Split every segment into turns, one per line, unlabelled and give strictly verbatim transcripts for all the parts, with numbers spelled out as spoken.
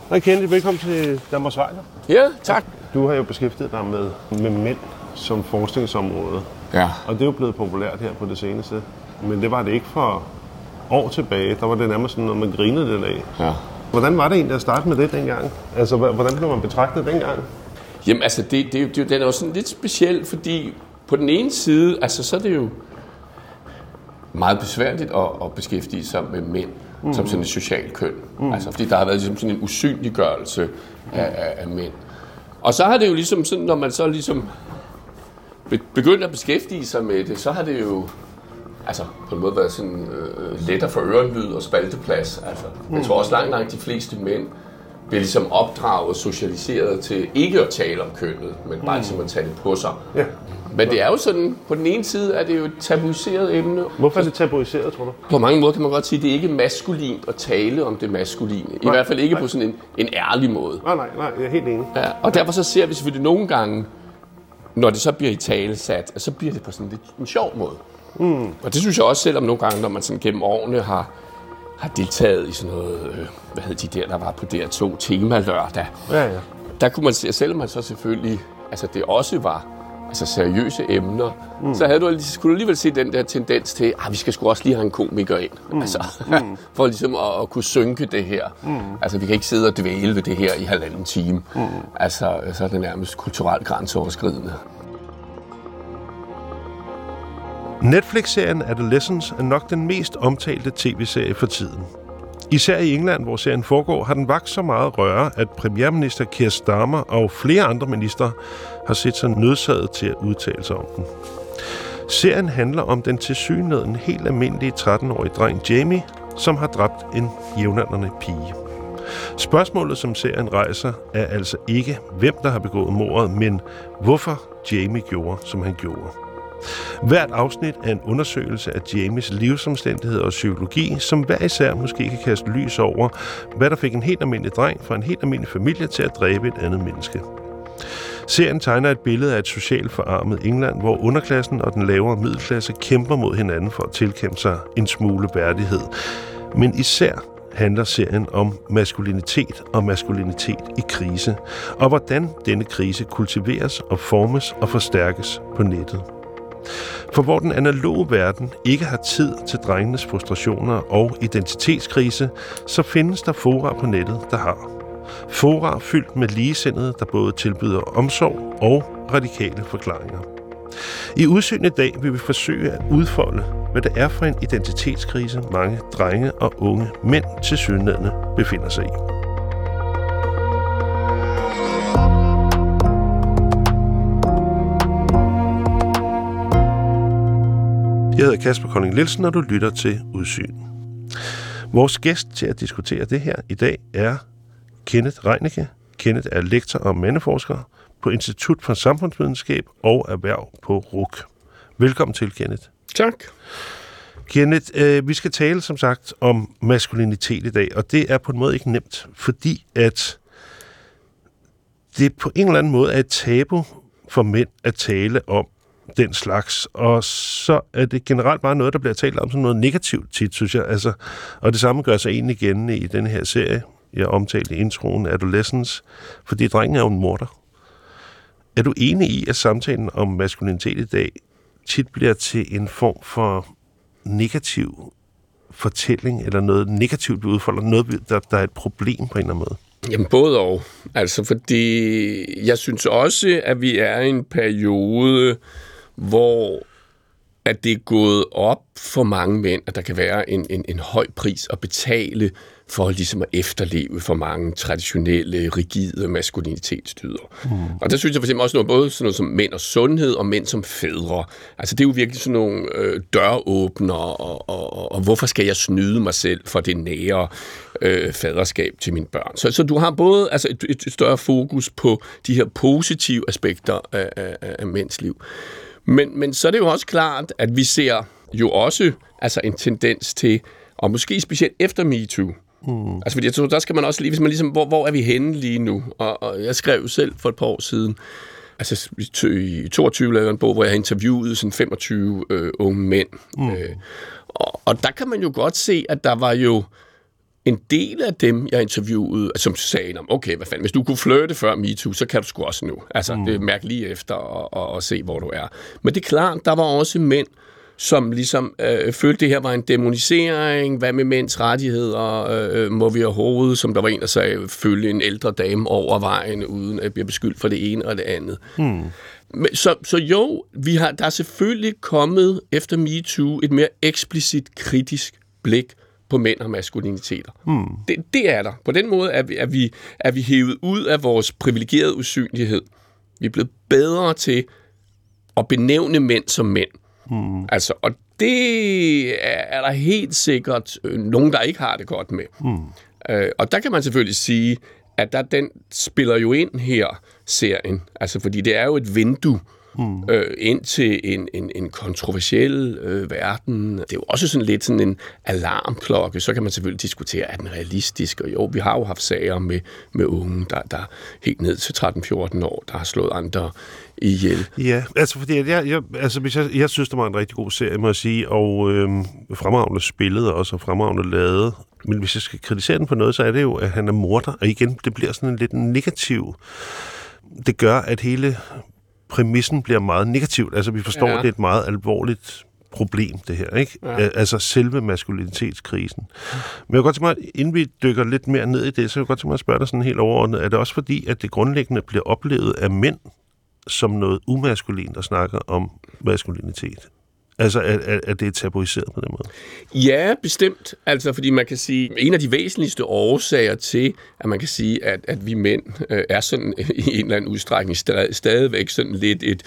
Hej Kenneth, velkommen til Danmarks Radio.
Ja, tak.
Du har jo beskæftiget dig med, med mænd som forskningsområde.
Ja.
Og det er jo blevet populært her på det seneste. Men det var det ikke for år tilbage. Der var det nærmest sådan, når man grinede det af.
Ja.
Hvordan var det egentlig at starte med det dengang? Altså, hvordan blev man betragtet dengang?
Jamen, altså, det, det, det, den er jo sådan lidt speciel, fordi på den ene side, altså, så er det jo meget besværligt at, at beskæftige sig med mænd mm. som sådan et socialt køn. Mm. Altså, fordi der har været ligesom sådan en usynliggørelse af, af, af mænd. Og så har det jo ligesom sådan, når man så ligesom begynder at beskæftige sig med det, så har det jo altså på en måde været sådan øh, lettere for ørenlyd og spalteplads. Altså, mm. Jeg tror også langt, langt de fleste mænd bliver ligesom opdraget og socialiseret til ikke at tale om kønnet, men bare ligesom at tage det på sig. Ja. Men det er jo sådan, på den ene side er det jo et tabuiseret emne.
Hvorfor er det tabuiseret, tror du?
På mange måder kan man godt sige, at det ikke er maskulint at tale om det maskuline. I nej, hvert fald ikke nej. På sådan en, en ærlig måde.
Nej, nej, nej, jeg er helt enig.
Ja, og derfor så ser vi selvfølgelig nogle gange, når det så bliver i tale sat, så bliver det på sådan lidt en sjov måde. Mm. Og det synes jeg også, selvom nogle gange, når man sådan gennem årene har, har deltaget i sådan noget, øh, hvad hed de der, der var på D R to, tema lørdag.
Ja, ja.
Der kunne man se, selvom man så selvfølgelig, altså det også var altså seriøse emner, mm. så havde du, skulle du alligevel se den der tendens til, at vi skal sgu også lige have en komiker ind. Mm. Altså, mm. for ligesom at, at kunne synke det her. Mm. Altså, vi kan ikke sidde og dvæle ved det her i halvanden time. Mm. Altså, så er det nærmest kulturelt grænseoverskridende.
Netflix-serien Adolescence er nok den mest omtalte tv-serie for tiden. Især i England, hvor serien foregår, har den vakt så meget røre, at premierminister Keir Starmer og flere andre ministre har set sig nødsaget til at udtale sig om den. Serien handler om den tilsyneladende helt almindelige tretten-årige dreng Jamie, som har dræbt en jævnaldrende pige. Spørgsmålet, som serien rejser, er altså ikke, hvem der har begået mordet, men hvorfor Jamie gjorde, som han gjorde. Hvert afsnit er en undersøgelse af Jamies livsomstændigheder og psykologi, som hver især måske kan kaste lys over, hvad der fik en helt almindelig dreng fra en helt almindelig familie til at dræbe et andet menneske. Serien tegner et billede af et socialt forarmet England, hvor underklassen og den lavere middelklasse kæmper mod hinanden for at tilkæmpe sig en smule værdighed. Men især handler serien om maskulinitet og maskulinitet i krise, og hvordan denne krise kultiveres og formes og forstærkes på nettet. For hvor den analoge verden ikke har tid til drengenes frustrationer og identitetskrise, så findes der fora på nettet, der har. Fora fyldt med ligesindede, der både tilbyder omsorg og radikale forklaringer. I Udsyn i dag vil vi forsøge at udfolde, hvad det er for en identitetskrise, mange drenge og unge mænd tilsyneladende befinder sig i. Jeg hedder Kasper Kolding Nielsen, og du lytter til Udsyn. Vores gæst til at diskutere det her i dag er Kenneth Reinicke. Kenneth er lektor og mandeforsker på Institut for Samfundsvidenskab og Erhverv på R U C. Velkommen til, Kenneth.
Tak.
Kenneth, øh, vi skal tale som sagt om maskulinitet i dag, og det er på en måde ikke nemt, fordi at det på en eller anden måde er et tabu for mænd at tale om den slags, og så er det generelt bare noget, der bliver talt om som noget negativt tit, synes jeg. Altså, og det samme gør sig egentlig igen i den her serie, jeg omtalte i introen, Adolescence, fordi drengen er jo en morder. Er du enig i, at samtalen om maskulinitet i dag tit bliver til en form for negativ fortælling, eller noget negativt, vi udfolder, noget, der, der er et problem på en eller anden måde?
Jamen både og. Altså fordi jeg synes også, at vi er i en periode, hvor at det er gået op for mange mænd, at der kan være en, en, en høj pris at betale for ligesom at efterleve for mange traditionelle, rigide maskulinitetsdyder. Mm. Og der synes jeg for eksempel også noget, både sådan noget som mænd og sundhed, og mænd som fædre. Altså det er jo virkelig sådan nogle øh, døråbner, og, og, og, og hvorfor skal jeg snyde mig selv for det nære øh, faderskab til mine børn. Så, så du har både altså et, et større fokus på de her positive aspekter af, af, af mænds liv. Men, men så er det jo også klart, at vi ser jo også altså en tendens til, og måske specielt efter MeToo, mm. altså fordi jeg tror, der skal man også lige, hvis man ligesom, hvor, hvor er vi henne lige nu? Og, og jeg skrev selv for et par år siden, altså i toogtyve lavede en bog, hvor jeg interviewede sådan femogtyve øh, unge mænd. Mm. Øh, og, og der kan man jo godt se, at der var jo en del af dem, jeg interviewede, som sagde, okay, hvad fanden, hvis du kunne flirte før MeToo, så kan du sgu også nu. Altså, mm. det er mærke lige efter og, og, og se, hvor du er. Men det er klart, der var også mænd, som ligesom øh, følte, det her var en dæmonisering, hvad med mænds rettigheder, øh, må vi overhovedet, som der var en, der sagde, følge en ældre dame over vejen, uden at blive beskyldt for det ene og det andet. Mm. Men, så, så jo, vi har, der er selvfølgelig kommet efter MeToo et mere eksplicit kritisk blik på mænd og maskuliniteter. Hmm. Det, det er der. På den måde er vi, er, vi, er vi hævet ud af vores privilegerede usynlighed. Vi er blevet bedre til at benævne mænd som mænd. Hmm. Altså, og det er der helt sikkert nogen, der ikke har det godt med. Hmm. Øh, og der kan man selvfølgelig sige, at der, den spiller jo ind her, serien. Altså, fordi det er jo et vindue Hmm. Øh, ind til en, en, en kontroversiel øh, verden. Det er jo også sådan lidt sådan en alarmklokke. Så kan man selvfølgelig diskutere, er den realistisk? Og jo, vi har jo haft sager med, med unge, der, der helt ned til tretten fjorten år, der har slået andre ihjel.
Ja, altså fordi jeg, jeg, altså, hvis jeg, jeg synes, det var en rigtig god serie, må jeg sige, og øh, fremragende spillet og også fremragende lavet. Men hvis jeg skal kritisere den på noget, så er det jo, at han er morder. Og igen, det bliver sådan en lidt negativ. Det gør, at hele præmissen bliver meget negativt. Altså, vi forstår, ja. Det er et meget alvorligt problem, det her, ikke? Ja. Altså, selve maskulinitetskrisen. Men jeg kan godt tænke mig, inden vi dykker lidt mere ned i det, så kan jeg godt tænke mig at spørge dig sådan helt overordnet. Er det også fordi, at det grundlæggende bliver oplevet af mænd som noget umaskulint at snakke om maskulinitet? Altså, at, at det er tabuiseret på den måde?
Ja, bestemt. Altså, fordi man kan sige, en af de væsentligste årsager til, at man kan sige, at, at vi mænd øh, er sådan i en eller anden udstrækning stad, stadigvæk sådan lidt et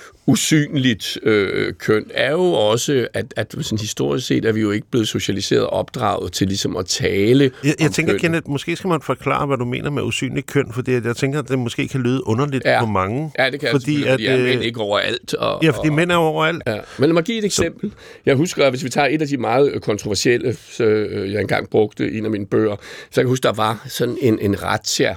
usynligt øh, køn, er jo også, at, at sådan historisk set er vi jo ikke blevet socialiseret og opdraget til ligesom at tale
Jeg, jeg tænker, Kenneth, måske skal man forklare, hvad du mener med usynligt køn, fordi jeg tænker, at det måske kan lyde underligt
ja.
på mange.
Ja, det kan
fordi,
at, fordi er mænd ikke overalt. Og,
ja, fordi og, mænd er overalt.
Ja. Men lad mig give et eksempel. Så. Jeg husker, at hvis vi tager et af de meget kontroversielle, øh, jeg engang brugte i en af mine bøger, så jeg kan huske, der var sådan en, en razzia,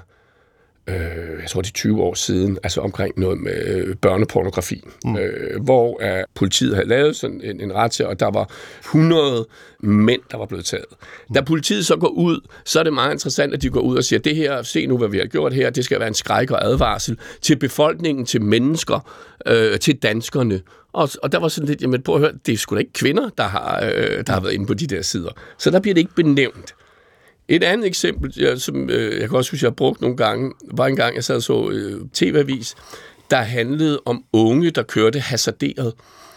Øh, jeg tror, det er tyve år siden, altså omkring noget med øh, børnepornografi, mm. øh, hvor øh, politiet havde lavet sådan en, en razzia, og der var hundrede mænd, der var blevet taget. Mm. Da politiet så går ud, så er det meget interessant, at de går ud og siger, det her, se nu, hvad vi har gjort her, det skal være en skræk og advarsel til befolkningen, til mennesker, øh, til danskerne. Og, og der var sådan lidt, jamen prøv at høre, det er sgu da ikke kvinder, der har, øh, der har været inde på de der sider. Så der bliver det ikke benævnt. Et andet eksempel, jeg, som øh, jeg kan også huske, jeg har brugt nogle gange, var en gang, jeg sad og så øh, tv-avis, der handlede om unge, der kørte hasarderet.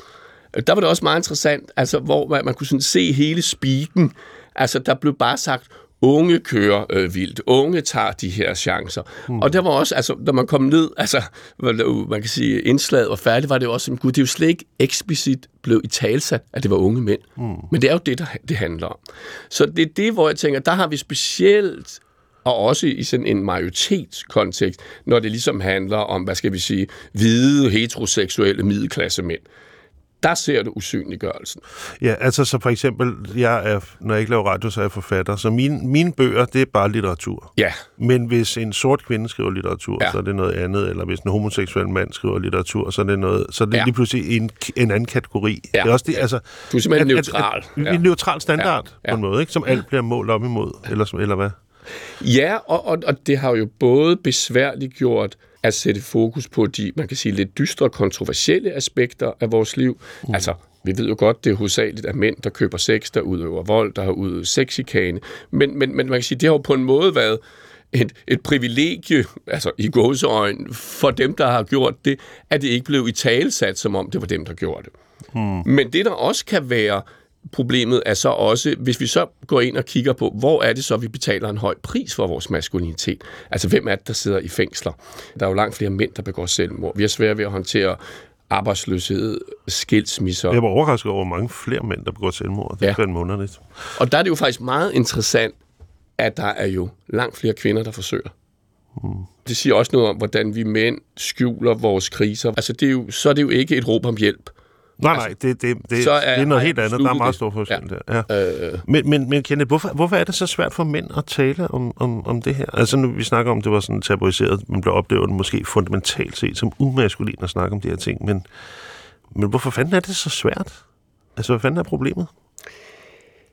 Der var det også meget interessant, altså, hvor man, man kunne sådan se hele speaken. Altså, der blev bare sagt, unge kører øh, vildt, unge tager de her chancer. Mm. Og der var også, altså, når man kom ned, altså, man kan sige, indslaget var færdigt, var det også, gud, det er jo slet ikke eksplicit blev italesat, at det var unge mænd. Mm. Men det er jo det, der det handler om. Så det er det, hvor jeg tænker, der har vi specielt, og også i sådan en majoritetskontekst, når det ligesom handler om, hvad skal vi sige, hvide, heteroseksuelle middelklassemænd. Der ser du usynliggørelsen.
Ja, altså så for eksempel, jeg er, når jeg ikke laver radio, så er jeg forfatter, så mine, mine bøger, det er bare litteratur.
Ja.
Men hvis en sort kvinde skriver litteratur,
ja.
så er det noget andet, eller hvis en homoseksuel mand skriver litteratur, så er det noget, så er det
ja.
lige pludselig en, en anden kategori.
Ja.
Det er også det, altså,
du er simpelthen at, neutral.
At, at, ja. En neutral standard ja. Ja. på en måde, ikke? Som alt bliver målt op imod, eller, eller hvad?
Ja, og, og, og det har jo både besværligt gjort at sætte fokus på de, man kan sige, lidt dystre, kontroversielle aspekter af vores liv. Mm. Altså, vi ved jo godt, det er hovedsageligt af mænd, der køber sex, der udøver vold, der har udøvet sexchikane. Men, men, men man kan sige, det har jo på en måde været et, et privilegie, altså i gåseøjne, for dem, der har gjort det, at det ikke blev italesat, som om det var dem, der gjorde det. Mm. Men det, der også kan være problemet, er så også, hvis vi så går ind og kigger på, hvor er det så, vi betaler en høj pris for vores maskulinitet? Altså, hvem er det, der sidder i fængsler? Der er jo langt flere mænd, der begår selvmord. Vi er svære ved at håndtere arbejdsløshed, skilsmisser.
Jeg var overrasket over mange flere mænd, der begår selvmord. Det er ja. månederligt.
Og der er det jo faktisk meget interessant, at der er jo langt flere kvinder, der forsøger. Hmm. Det siger også noget om, hvordan vi mænd skjuler vores kriser. Altså, det er jo, så er det jo ikke et råb om hjælp.
Nej, nej, det, det, det, det er noget helt andet. Der er meget stor forskel ja. der. Ja. Øh. Men, men, men Kenneth, hvorfor, hvorfor er det så svært for mænd at tale om, om, om det her? Altså, nu vi snakker om, det var sådan tabuiseret, man blev oplevet måske fundamentalt set som umaskulin at snakke om de her ting, men, men hvorfor fanden er det så svært? Altså, hvad fanden er problemet?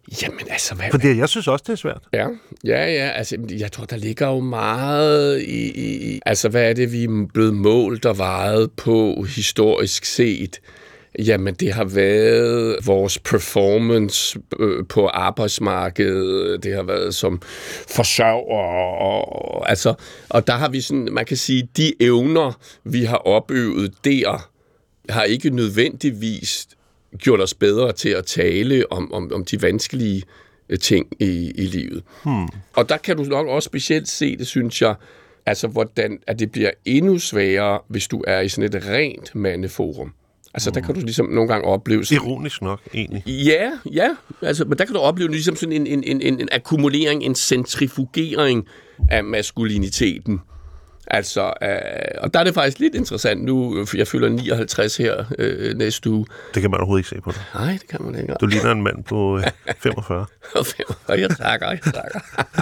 Jamen altså, hvad...
Fordi jeg synes også, det er svært.
Ja, ja, ja. Altså, jeg tror, der ligger jo meget i, i... Altså, hvad er det, vi er blevet målt og vejet på historisk set? Jamen, det har været vores performance øh, på arbejdsmarkedet. Det har været som forsørger. Og, altså, og der har vi sådan, man kan sige, de evner, vi har opøvet der, har ikke nødvendigvis gjort os bedre til at tale om, om, om de vanskelige ting i, i livet. Hmm. Og der kan du nok også specielt se det, synes jeg, altså hvordan at det bliver endnu sværere, hvis du er i sådan et rent mandeforum. Altså, hmm. der kan du ligesom nogle gange opleve... Sådan,
ironisk nok, egentlig.
Ja, ja. Altså, men der kan du opleve ligesom sådan en, en, en, en akkumulering, en centrifugering af maskuliniteten. Altså, øh, og der er det faktisk lidt interessant nu, for jeg fylder nioghalvtreds her øh, næste uge.
Det kan man overhovedet ikke se på dig.
Nej, det kan man ikke.
Du ligner en mand på øh, femogfyrre.
femogfyrre, jeg takker, jeg takker.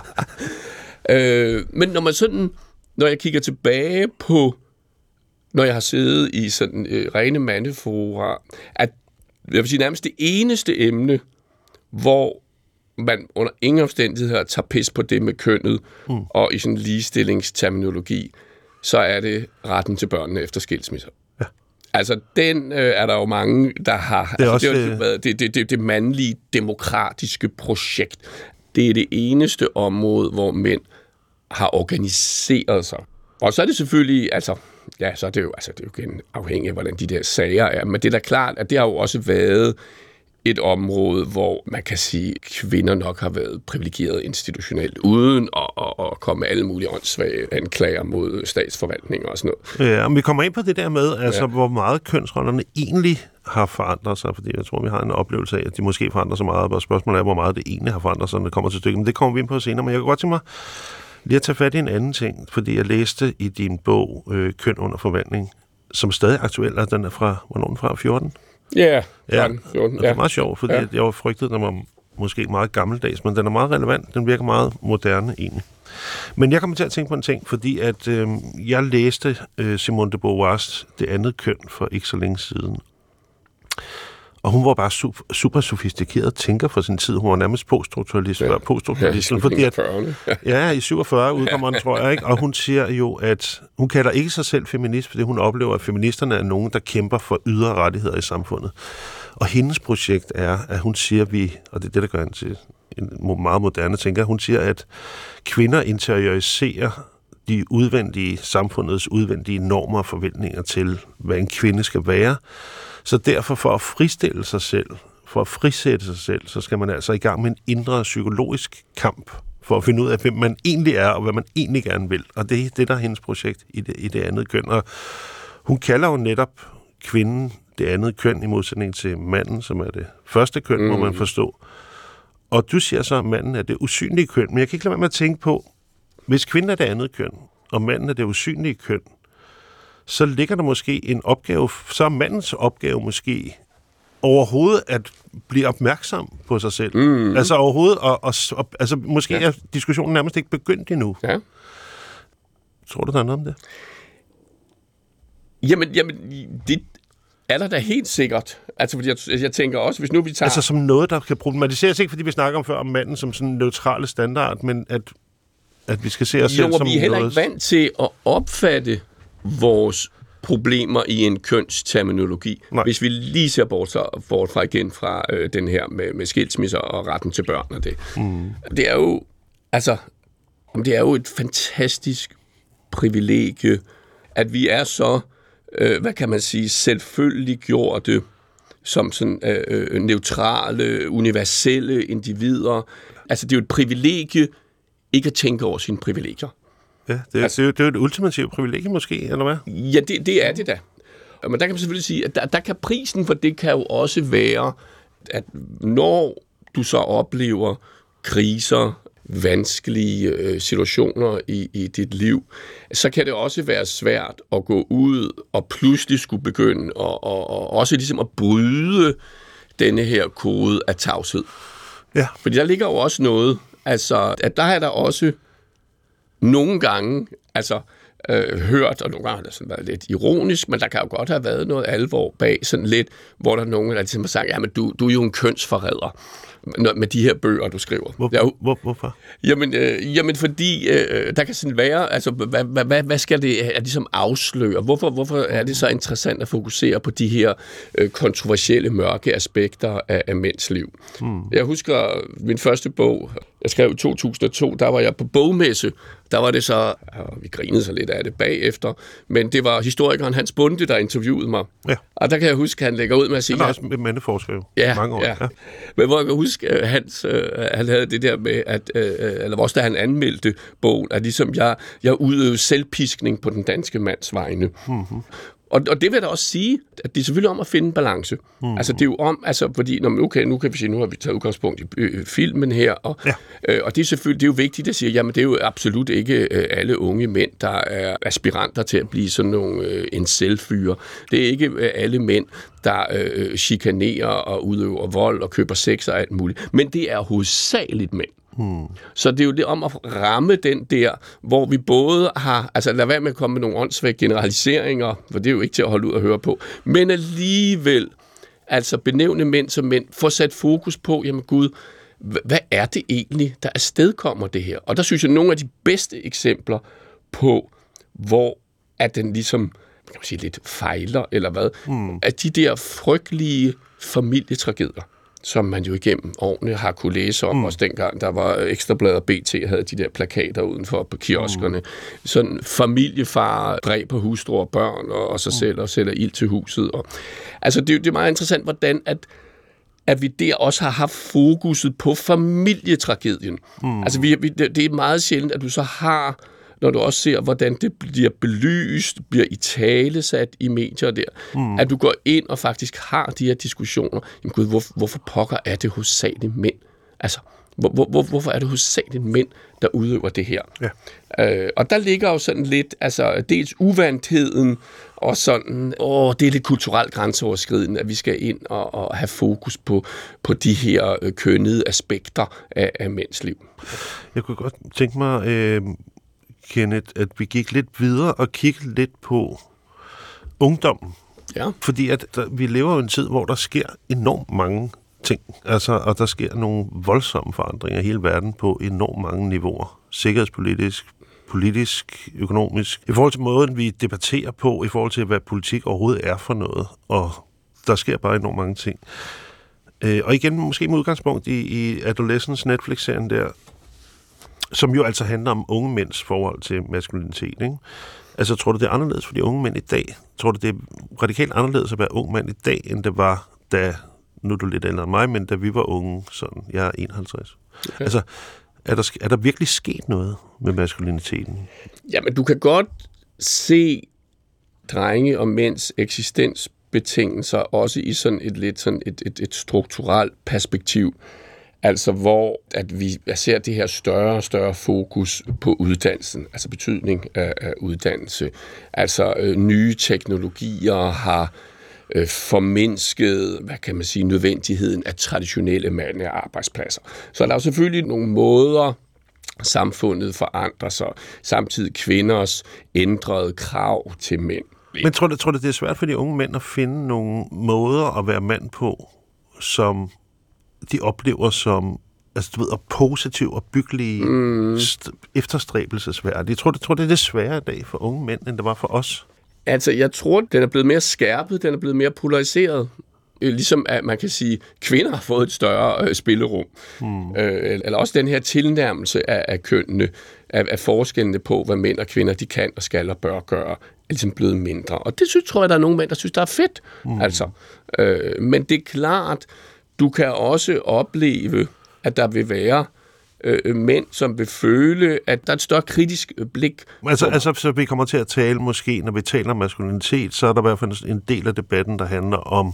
øh, men når man sådan, når jeg kigger tilbage på, når jeg har siddet i sådan øh, rene mandefora, at jeg vil sige nærmest det eneste emne, hvor man under ingen omstændigheder tager pis på det med kønnet, mm. og i sådan ligestillingsterminologi, så er det retten til børnene efter skilsmisser. Ja. Altså, den øh, er der jo mange, der har...
Det er
altså,
også...
det, er, det, det, det, det mandlige demokratiske projekt. Det er det eneste område, hvor mænd har organiseret sig. Og så er det selvfølgelig... altså ja, så er det jo, altså, det er jo igen afhængigt af, hvordan de der sager er, men det er da klart, at det har jo også været et område, hvor man kan sige, at kvinder nok har været privilegeret institutionelt, uden at, at, at komme med alle mulige åndssvage anklager mod statsforvaltninger og sådan noget.
Ja, og vi kommer ind på det der med, altså, ja. hvor meget kønsrollerne egentlig har forandret sig, fordi jeg tror, vi har en oplevelse af, at de måske forandrer sig meget, og spørgsmålet er, hvor meget det egentlig har forandret sig, når det kommer til stykket. Men det kommer vi ind på senere, men jeg kan godt tænke mig lige at tage fat i en anden ting, fordi jeg læste i din bog, øh, Køn under forvandling, som stadig er aktuel, og den er fra, hvornår den fra, fjorten?
Yeah,
ja,
fjorten, ja.
Det er meget sjovt, fordi ja. jeg var frygtet, den var måske meget gammeldags, men den er meget relevant, den virker meget moderne egentlig. Men jeg kommer til at tænke på en ting, fordi at øh, jeg læste øh, Simone de Beauvoirs Det andet køn for ikke så længe siden. Og hun var bare super, super sofistikeret tænker for sin tid. Hun var nærmest poststrukturalist ja. før poststrukturalisten.
Ja,
fordi at,
ja.
ja, i syvogfyrre udkommer den, tror jeg, ikke? Og hun siger jo, at hun kalder ikke sig selv feminist, fordi hun oplever, at feministerne er nogen, der kæmper for ydre rettigheder i samfundet. Og hendes projekt er, at hun siger, vi, og det er det, der gør hende til en meget moderne tænker, hun siger, at kvinder interioriserer de udvendige, samfundets udvendige normer og forventninger til, hvad en kvinde skal være. Så derfor for at fristille sig selv, for at frisætte sig selv, så skal man altså i gang med en indre psykologisk kamp for at finde ud af, hvem man egentlig er, og hvad man egentlig gerne vil. Og det er det, der er hendes projekt i det, i det andet køn. Og hun kalder jo netop kvinden det andet køn i modsætning til manden, som er det første køn, mm. må man forstå. Og du siger så, at manden er det usynlige køn. Men jeg kan ikke lade være med at tænke på, hvis kvinden er det andet køn, og manden er det usynlige køn, så ligger der måske en opgave, så er mandens opgave måske overhovedet at blive opmærksom på sig selv. Mm. Altså overhovedet, og, og, og altså måske ja. er diskussionen nærmest ikke begyndt endnu.
Ja.
Tror du, der er noget om det?
Jamen, jamen det er der da helt sikkert. Altså, fordi jeg, jeg tænker også, hvis nu vi tager...
Altså som noget, der kan problematiseres, ikke fordi vi snakker om før om manden som sådan en neutrale standard, men at, at vi skal se os
jo,
selv som noget...
Jo, vi er heller ikke vant til at opfatte vores problemer i en kønsterminologi. Nej. Hvis vi lige ser bort, bort fra igen fra øh, den her med, med skilsmisser og retten til børn og det. Mm. Det er jo altså, det er jo et fantastisk privilegie, at vi er så, øh, hvad kan man sige, selvfølgelig gjort det som sådan øh, neutrale, universelle individer. Altså, det er jo et privilegie ikke at tænke over sine privilegier.
Ja, det er, altså, det, er, det er jo et ultimativt privilegie måske, eller hvad?
Ja, det, det er det da. Men der kan man selvfølgelig sige, at der, der kan prisen for det kan jo også være, at når du så oplever kriser, vanskelige øh, situationer i, i dit liv, så kan det også være svært at gå ud og pludselig skulle begynde og, og, og også ligesom at bryde denne her kode af tavshed.
Ja.
Fordi der ligger jo også noget, altså, at der er der også nogle gange, altså, øh, hørt, og nogle gange har det sådan været lidt ironisk, men der kan jo godt have været noget alvor bag, sådan lidt, hvor der er nogen, der ligesom har sagt, jamen du, du er jo en kønsforræder med de her bøger, du skriver.
Hvor,
ja,
hvor, hvorfor?
Jamen, øh, jamen fordi øh, der kan sådan være, altså, hvad, hvad, hvad skal det ligesom afsløre? Hvorfor, hvorfor er det så interessant at fokusere på de her øh, kontroversielle, mørke aspekter af, af mænds liv? Hmm. Jeg husker min første bog, jeg skrev i to tusind og to, der var jeg på bogmesse. Der var det så, og vi grinede så lidt af det bagefter, men det var historikeren Hans Bunde, der interviewede mig. Ja. Og der kan jeg huske, at han lægger ud med at sige...
Han er også med mandeforsker
ja,
mange år.
Ja. Ja. Men hvor jeg kan huske, at Hans, øh, han havde det der med, at, øh, eller også da han anmeldte bogen, at ligesom jeg, jeg udøvede selvpiskning på den danske mands vegne. Mm-hmm. Og, og det vil da også sige, at det er selvfølgelig om at finde en balance. Mm. Altså det er jo om, altså fordi, når man, okay, nu kan vi sige, nu har vi taget udgangspunkt i øh, filmen her, og, ja. øh, og det er selvfølgelig, det er jo vigtigt at sige, jamen det er jo absolut ikke øh, alle unge mænd, der er aspiranter til at blive sådan nogle øh, en selvfyre. Det er ikke øh, alle mænd, der øh, chikanerer og udøver vold og køber sex og alt muligt. Men det er hovedsageligt mænd. Hmm. Så det er jo det om at ramme den der, hvor vi både har, altså lad være med at komme med nogle åndssvage generaliseringer, for det er jo ikke til at holde ud og høre på, men alligevel, altså benævne mænd som mænd, få sat fokus på, jamen Gud, hvad er det egentlig, der afstedkommer det her? Og der synes jeg, nogle af de bedste eksempler på, hvor at den ligesom, kan man sige, lidt fejler, eller hvad, hmm. at de der frygtelige familietragedier, som man jo igennem årene har kunne læse om, mm. også dengang der var Ekstrabladet og B T havde de der plakater udenfor på kioskerne. Mm. Sådan familiefar dræber hustru og børn og, og sig mm. selv og sætter ild til huset. Og, altså det, det er meget interessant, hvordan at, at vi der også har haft fokuset på familietragedien. Mm. Altså vi, vi, det, det er meget sjældent, at du så har, når du også ser, hvordan det bliver belyst, bliver italesat i medier der, mm. at du går ind og faktisk har de her diskussioner. Jamen gud, hvor, hvorfor pokker er det hovedsageligt mænd? Altså, hvor, hvor, hvorfor er det hovedsageligt mænd, der udøver det her? Ja. Øh, og der ligger jo sådan lidt, altså dels uvandtheden, og sådan, åh, det er lidt kulturelt grænseoverskridende, at vi skal ind og, og have fokus på, på de her øh, kønnede aspekter af, af mænds liv.
Jeg kunne godt tænke mig... Øh Kenneth, at vi gik lidt videre og kiggede lidt på ungdommen. Ja. Fordi at der, vi lever jo i en tid, hvor der sker enormt mange ting. Altså, og der sker nogle voldsomme forandringer i hele verden på enormt mange niveauer. Sikkerhedspolitisk, politisk, økonomisk. I forhold til måden, vi debatterer på, i forhold til, hvad politik overhovedet er for noget. Og der sker bare enormt mange ting. Øh, og igen, måske med udgangspunkt i, i Adolescence Netflix-serien der, som jo altså handler om unge mænds forhold til maskulinitet, ikke? Altså, tror du, det er anderledes for de unge mænd i dag? Tror du, det er radikalt anderledes at være ung mand i dag, end det var, da, nu er du lidt ældre end mig, men da vi var unge, sådan, jeg er enoghalvtreds. Okay. Altså, er der, er der virkelig sket noget med maskuliniteten?
Jamen, du kan godt se drenge og mænds eksistensbetingelser, også i sådan et lidt sådan et, et, et strukturelt perspektiv. Altså hvor at vi ser det her større og større fokus på uddannelsen, altså betydning af, af uddannelse. Altså øh, nye teknologier har øh, formindsket, hvad kan man sige, nødvendigheden af traditionelle mandlige arbejdspladser. Så der er jo selvfølgelig nogle måder, samfundet forandrer sig, samtidig kvinders ændrede krav til mænd.
Men tror du, tror du, det er svært for de unge mænd at finde nogle måder at være mand på, som de oplever som, altså du ved, positiv og byggelige, mm. st- efterstræbelsesværdige? Jeg tror, det, tror, det er det sværere i dag for unge mænd, end det var for os.
Altså, jeg tror, den er blevet mere skærpet, den er blevet mere polariseret. Ligesom at man kan sige, kvinder har fået et større øh, spillerum. Mm. Øh, eller også den her tilnærmelse af, af kønnene, af, af forskellene på, hvad mænd og kvinder de kan og skal og bør gøre, er ligesom blevet mindre. Og det synes, tror jeg, der er nogle mænd, der synes, der er fedt. Mm. Altså, øh, men det er klart, du kan også opleve, at der vil være øh, mænd, som vil føle, at der er et større kritisk blik.
Altså, altså, så vi kommer til at tale måske, når vi taler om maskulinitet, så er der i hvert fald en del af debatten, der handler om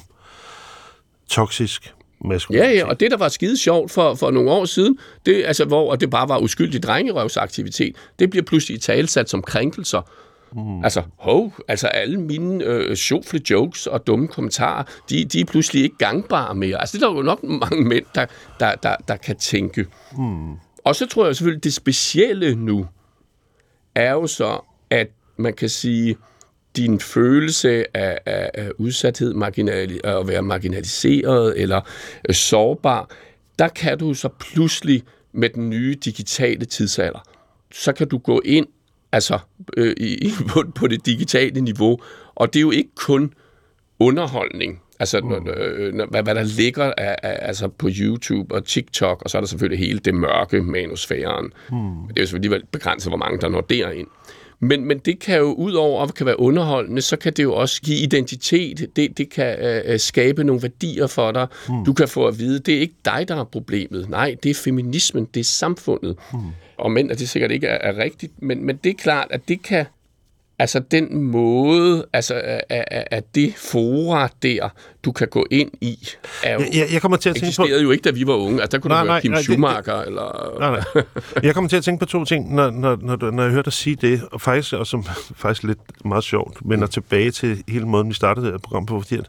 toksisk maskulinitet.
Ja, ja, og det, der var skide sjovt for, for nogle år siden, det, altså, hvor det bare var uskyldig drengerøvsaktivitet, det bliver pludselig talsat som krænkelser. Mm. Altså, hov, altså alle mine øh, sjofle jokes og dumme kommentarer, de, de er pludselig ikke gangbare mere. Altså, det er der jo nok mange mænd, der, der, der, der kan tænke. Mm. Og så tror jeg selvfølgelig, det specielle nu er jo så, at man kan sige, din følelse af, af, af udsathed, marginali- at være marginaliseret eller øh, sårbar, der kan du så pludselig med den nye digitale tidsalder, så kan du gå ind altså, øh, i, på, på det digitale niveau, og det er jo ikke kun underholdning, altså mm. øh, hvad, hvad der ligger af, af, altså på YouTube og TikTok, og så er der selvfølgelig hele det mørke manusfæren. Mm. Det er jo selvfølgelig begrænset, hvor mange der når derind. Men, men det kan jo udover at kan være underholdende, så kan det jo også give identitet. Det, det kan øh, skabe nogle værdier for dig. Mm. Du kan få at vide, det er ikke dig, der er problemet. Nej, det er feminismen, det er samfundet. Mm. Og men, at det sikkert ikke er, er rigtigt, men, men det er klart, at det kan, altså den måde, altså at, at det fora der, du kan gå ind i, er jo,
jeg, jeg kommer til at tænke
eksisterede
på...
jo ikke, da vi var unge. Altså der kunne nej, du høre Kim nej, Schumacher,
det,
eller...
Nej, nej. Jeg kommer til at tænke på to ting, når, når, når, når jeg hørte dig sige det, og faktisk, og som faktisk lidt meget sjovt, vender tilbage til hele måden, vi startede det her program på, fordi at,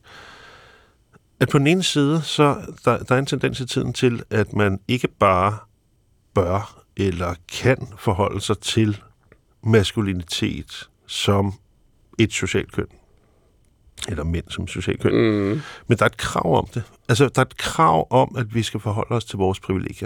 at på den ene side, så der, der er en tendens i tiden til, at man ikke bare bør eller kan forholde sig til maskulinitet som et socialt køn. Eller mænd som socialt køn. Mm. Men der er et krav om det. Altså, der er et krav om, at vi skal forholde os til vores privilegier.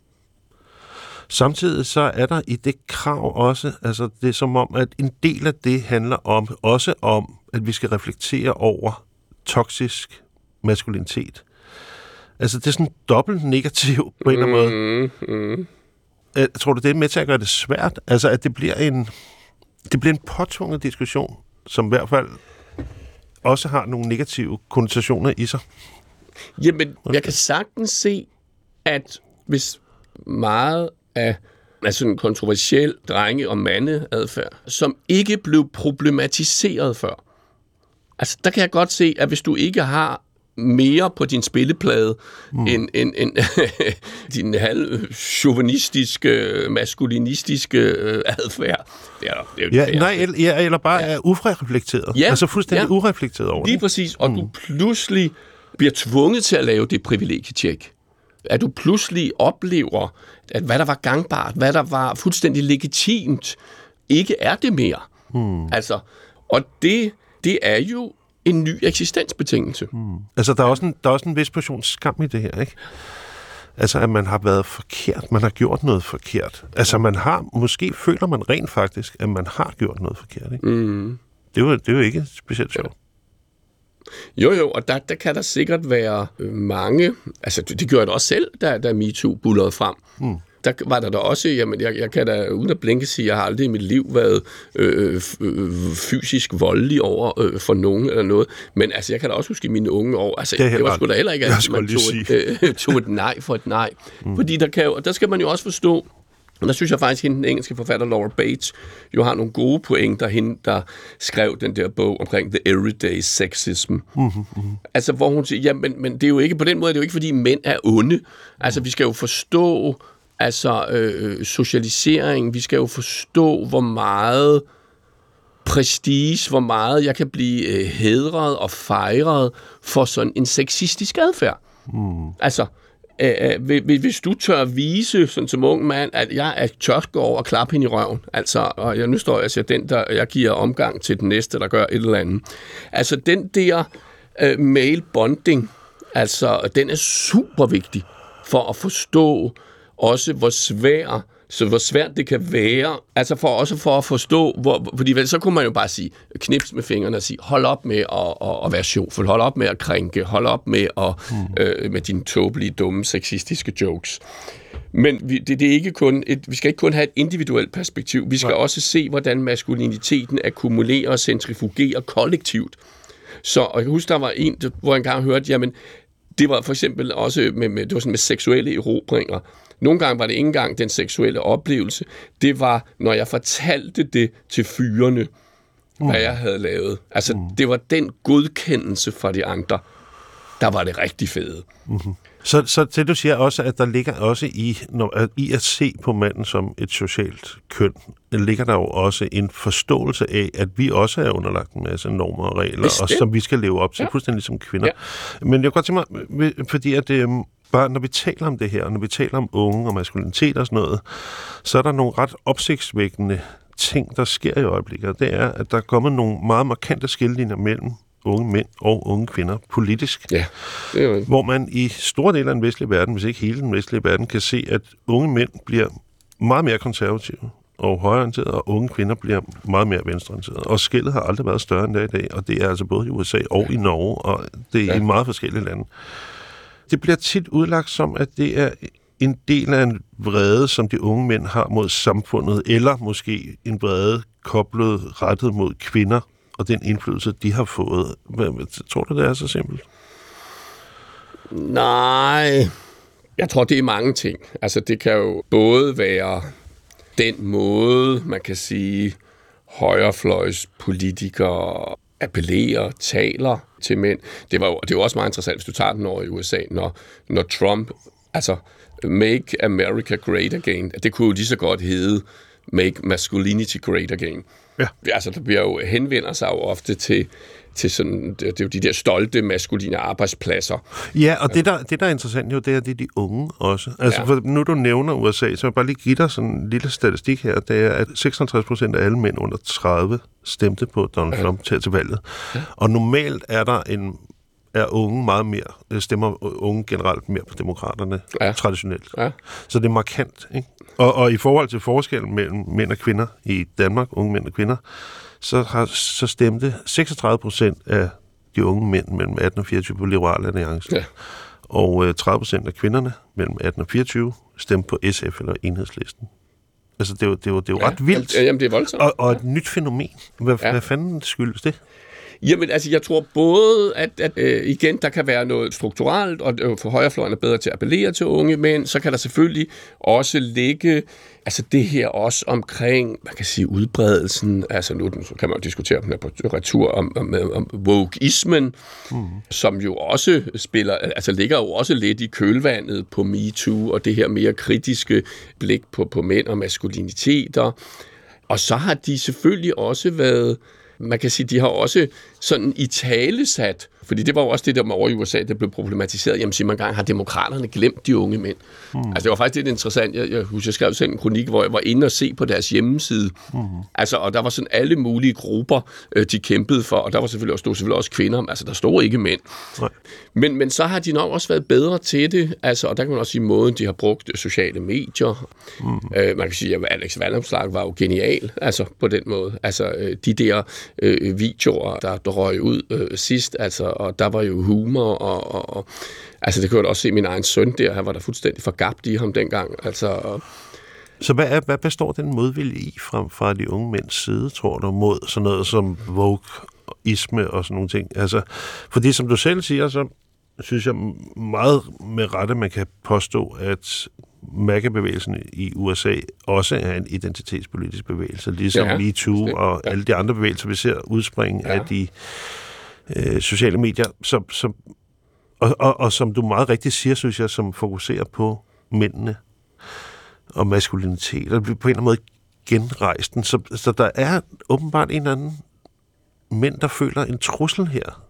Samtidig så er der i det krav også, altså det er som om, at en del af det handler om, også om, at vi skal reflektere over toksisk maskulinitet. Altså, det er sådan dobbelt negativ på en eller anden måde. Mm. Mm. Jeg tror du, det er med til at gøre det svært? Altså, at det bliver en... Det bliver en påtvunget diskussion, som i hvert fald også har nogle negative konnotationer i sig.
Jamen, jeg kan sagtens se, at hvis meget af altså en kontroversiel drenge- og mandeadfærd, som ikke blev problematiseret før, altså der kan jeg godt se, at hvis du ikke har mere på din spilleplade mm. end, end, end din halv-chauvinistiske, maskulinistiske adfærd. Det er, det er
ja, nej, eller, ja, eller bare ja. er ureflekteret.
Ja,
altså fuldstændig
ja.
ureflekteret over
Lige
det.
præcis, og mm. du pludselig bliver tvunget til at lave det privilegietjek. At du pludselig oplever, at hvad der var gangbart, hvad der var fuldstændig legitimt, ikke er det mere. Mm. Altså, og det, det er jo en ny eksistensbetingelse.
Hmm. Altså, der er, også en, der er også en vis portion skam i det her, ikke? Altså, at man har været forkert. Man har gjort noget forkert. Altså, man har... Måske føler man rent faktisk, at man har gjort noget forkert, ikke? Mm. Det, er jo, det er jo ikke specielt sjovt.
Jo, jo, og der, der kan der sikkert være mange... Altså, det, det gjorde jeg da også selv, da, da MeToo bullerede frem. Mm. Der var der da også, jamen jeg, jeg kan da uden at blinke sige, jeg har aldrig i mit liv været øh, øh, fysisk voldelig over øh, for nogen eller noget, men altså jeg kan da også huske i mine unge år, altså det, det var sgu da heller ikke, at man tog et, øh, tog et nej for et nej, mm. fordi der, kan jo, der skal man jo også forstå, og der synes jeg faktisk, at den engelske forfatter Laura Bates jo har nogle gode pointer, hende der skrev den der bog omkring The Everyday Sexism. Mm-hmm. Altså hvor hun siger, ja, men, men det er jo ikke, på den måde det er jo ikke, fordi mænd er onde, altså vi skal jo forstå Altså øh, socialisering, vi skal jo forstå, hvor meget prestige, hvor meget jeg kan blive øh, hædret og fejret for sådan en sexistisk adfærd. Mm. Altså, øh, hvis du tør vise, sådan som ung mand, at jeg er tør gå over og klappe hende i røven, altså, og jeg, nu står jeg og siger, den der, jeg giver omgang til den næste, der gør et eller andet. Altså, den der øh, male bonding, altså, den er super vigtig for at forstå også hvor svær, så hvor svært det kan være, altså for også for at forstå, hvor, fordi vel, så kunne man jo bare sige, knips med fingrene og sige, hold op med at, at, at være sjovfuld, hold op med at krænke, hold op med at, mm. øh, med dine tåbelige, dumme, sexistiske jokes. Men vi, det, det er ikke kun et, vi skal ikke kun have et individuelt perspektiv, vi skal Nej. også se, hvordan maskuliniteten akkumulerer og centrifugerer kollektivt. Så, og jeg kan huske, der var en, hvor jeg engang hørte, jamen, det var for eksempel også med, med, det var sådan med seksuelle erobringer. Nogle gange var det ikke engang den seksuelle oplevelse. Det var, når jeg fortalte det til fyrene, mm. hvad jeg havde lavet. Altså, mm. det var den godkendelse fra de andre, der var det rigtig fede.
Mm-hmm. Så, så det du siger også, at der ligger også i, når, i at se på manden som et socialt køn, ligger der jo også en forståelse af, at vi også er underlagt en masse normer og regler, og som vi skal leve op til, ja. fuldstændig som kvinder. Ja. Men jeg kan godt tænke mig, fordi at det, bare når vi taler om det her, når vi taler om unge og maskulinitet og sådan noget, så er der nogle ret opsigtsvækkende ting, der sker i øjeblikket, det er, at der er kommet nogle meget markante skillelinjer mellem unge mænd og unge kvinder politisk.
Ja, det er jo...
Hvor man i store dele af den vestlige verden, hvis ikke hele den vestlige verden, kan se, at unge mænd bliver meget mere konservative og højreorienterede, og unge kvinder bliver meget mere venstreorienterede. Og skillet har aldrig været større end det i dag, og det er altså både i U S A og i Norge, og det er ja. i meget forskellige lande. Det bliver tit udlagt som, at det er en del af en vrede, som de unge mænd har mod samfundet, eller måske en vrede koblet rettet mod kvinder, og den indflydelse, de har fået. Tror du, det er så simpelt?
Nej, jeg tror, det er mange ting. Altså, det kan jo både være den måde, man kan sige, højrefløjspolitikere appellerer, taler til mænd. Det var jo, det er jo også meget interessant, hvis du tager den over i U S A, når, når Trump, altså Make America Great Again, det kunne jo lige så godt hedde Make Masculinity Great Again. Ja. Altså, der bliver jo, henvender sig jo ofte til, til sådan, det, det er jo de der stolte maskuline arbejdspladser.
Ja, og det der, det, der er interessant jo, det er, det er de unge også. Altså, ja. For nu du nævner U S A, så vil jeg bare lige give dig sådan en lille statistik her, det er, at seksoghalvtreds procent af alle mænd under tredive stemte på Donald Trump ja. til, til valget. Ja. Og normalt er der en er unge meget mere, stemmer unge generelt mere på demokraterne ja. traditionelt. Ja. Så det er markant, ikke? Og, og i forhold til forskellen mellem mænd og kvinder i Danmark, unge mænd og kvinder, så, har, så stemte seksogtredive procent af de unge mænd mellem atten og fireogtyve på Liberal Alliance. Ja. Og øh, tredive procent af kvinderne mellem atten og fireogtyve stemte på S F eller Enhedslisten. Altså, det er jo, det er jo, det er jo ja. ret vildt.
Jamen, det er voldsomt.
Og, og et ja. nyt fænomen. Hvad, ja. hvad fanden skyldes det?
Jamen, altså, jeg tror både, at, at øh, igen, der kan være noget strukturelt, og øh, for højrefløjen er bedre til at appellere til unge mænd, så kan der selvfølgelig også ligge, altså det her også omkring, man kan sige, udbredelsen, altså nu så kan man jo diskutere den her på retur om, om, om wokeismen, mm. som jo også spiller, altså ligger jo også lidt i kølvandet på MeToo, og det her mere kritiske blik på, på mænd og maskuliniteter. Og så har de selvfølgelig også været, man kan sige, de har også sådan i talesat, fordi det var jo også det der med over i U S A, der blev problematiseret. Jamen, siger man gang, har demokraterne glemt de unge mænd? Mm. Altså, det var faktisk lidt interessant. Jeg, jeg husker, jeg skrev selv en kronik, hvor jeg var inde og se på deres hjemmeside. Mm. Altså, og der var sådan alle mulige grupper, de kæmpede for, og der var selvfølgelig også, stod selvfølgelig også kvinder, altså der stod ikke mænd. Nej. Men, men så har de nok også været bedre til det, altså, og der kan man også sige, måden, de har brugt sociale medier. Mm. Øh, man kan sige, at Alex Vanopslagh var jo genial, altså på den måde. Altså, de der øh, videoer, der, der røg ud øh, sidst, altså, og der var jo humor, og, og, og altså det kunne jeg også se min egen søn der, han var der fuldstændig forgabt i ham dengang, altså. Og
så hvad, er, hvad består den modvilje i fra, fra de unge mænds side, tror du, mod sådan noget som wokeisme og sådan nogle ting? Altså, fordi som du selv siger, så synes jeg meget med rette, man kan påstå, at M A G A-bevægelsen i U S A også er en identitetspolitisk bevægelse, ligesom ja, MeToo og ja. alle de andre bevægelser, vi ser udspringe ja. af de øh, sociale medier, som, som, og, og, og som du meget rigtigt siger, synes jeg, som fokuserer på mændene og maskulinitet, og på en eller anden måde genrejst den. Så, så der er åbenbart en eller anden mænd, der føler en trussel her.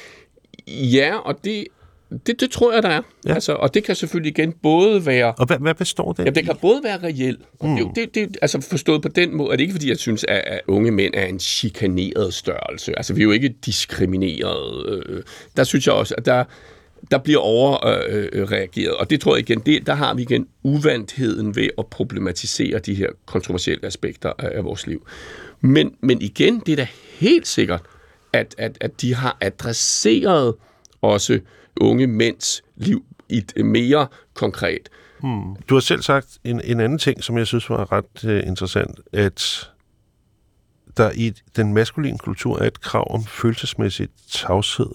Ja, og det Det, det tror jeg, der er. Ja. Altså, og det kan selvfølgelig igen både være...
Og hvad, hvad består det?
Ja, det kan både være reelt. Mm. Det, det, det, altså forstået på den måde, er det ikke fordi, jeg synes, at, at unge mænd er en chikaneret størrelse. Altså, vi er jo ikke diskrimineret. Der synes jeg også, at der, der bliver overreageret. Og det tror jeg igen, det, der har vi igen uvandtheden ved at problematisere de her kontroversielle aspekter af, af vores liv. Men, men igen, det er da helt sikkert, at, at, at de har adresseret også unge mænds liv i et mere konkret.
Hmm. Du har selv sagt en, en anden ting, som jeg synes var ret uh, interessant, at der i den maskuline kultur er et krav om følelsesmæssig tavshed.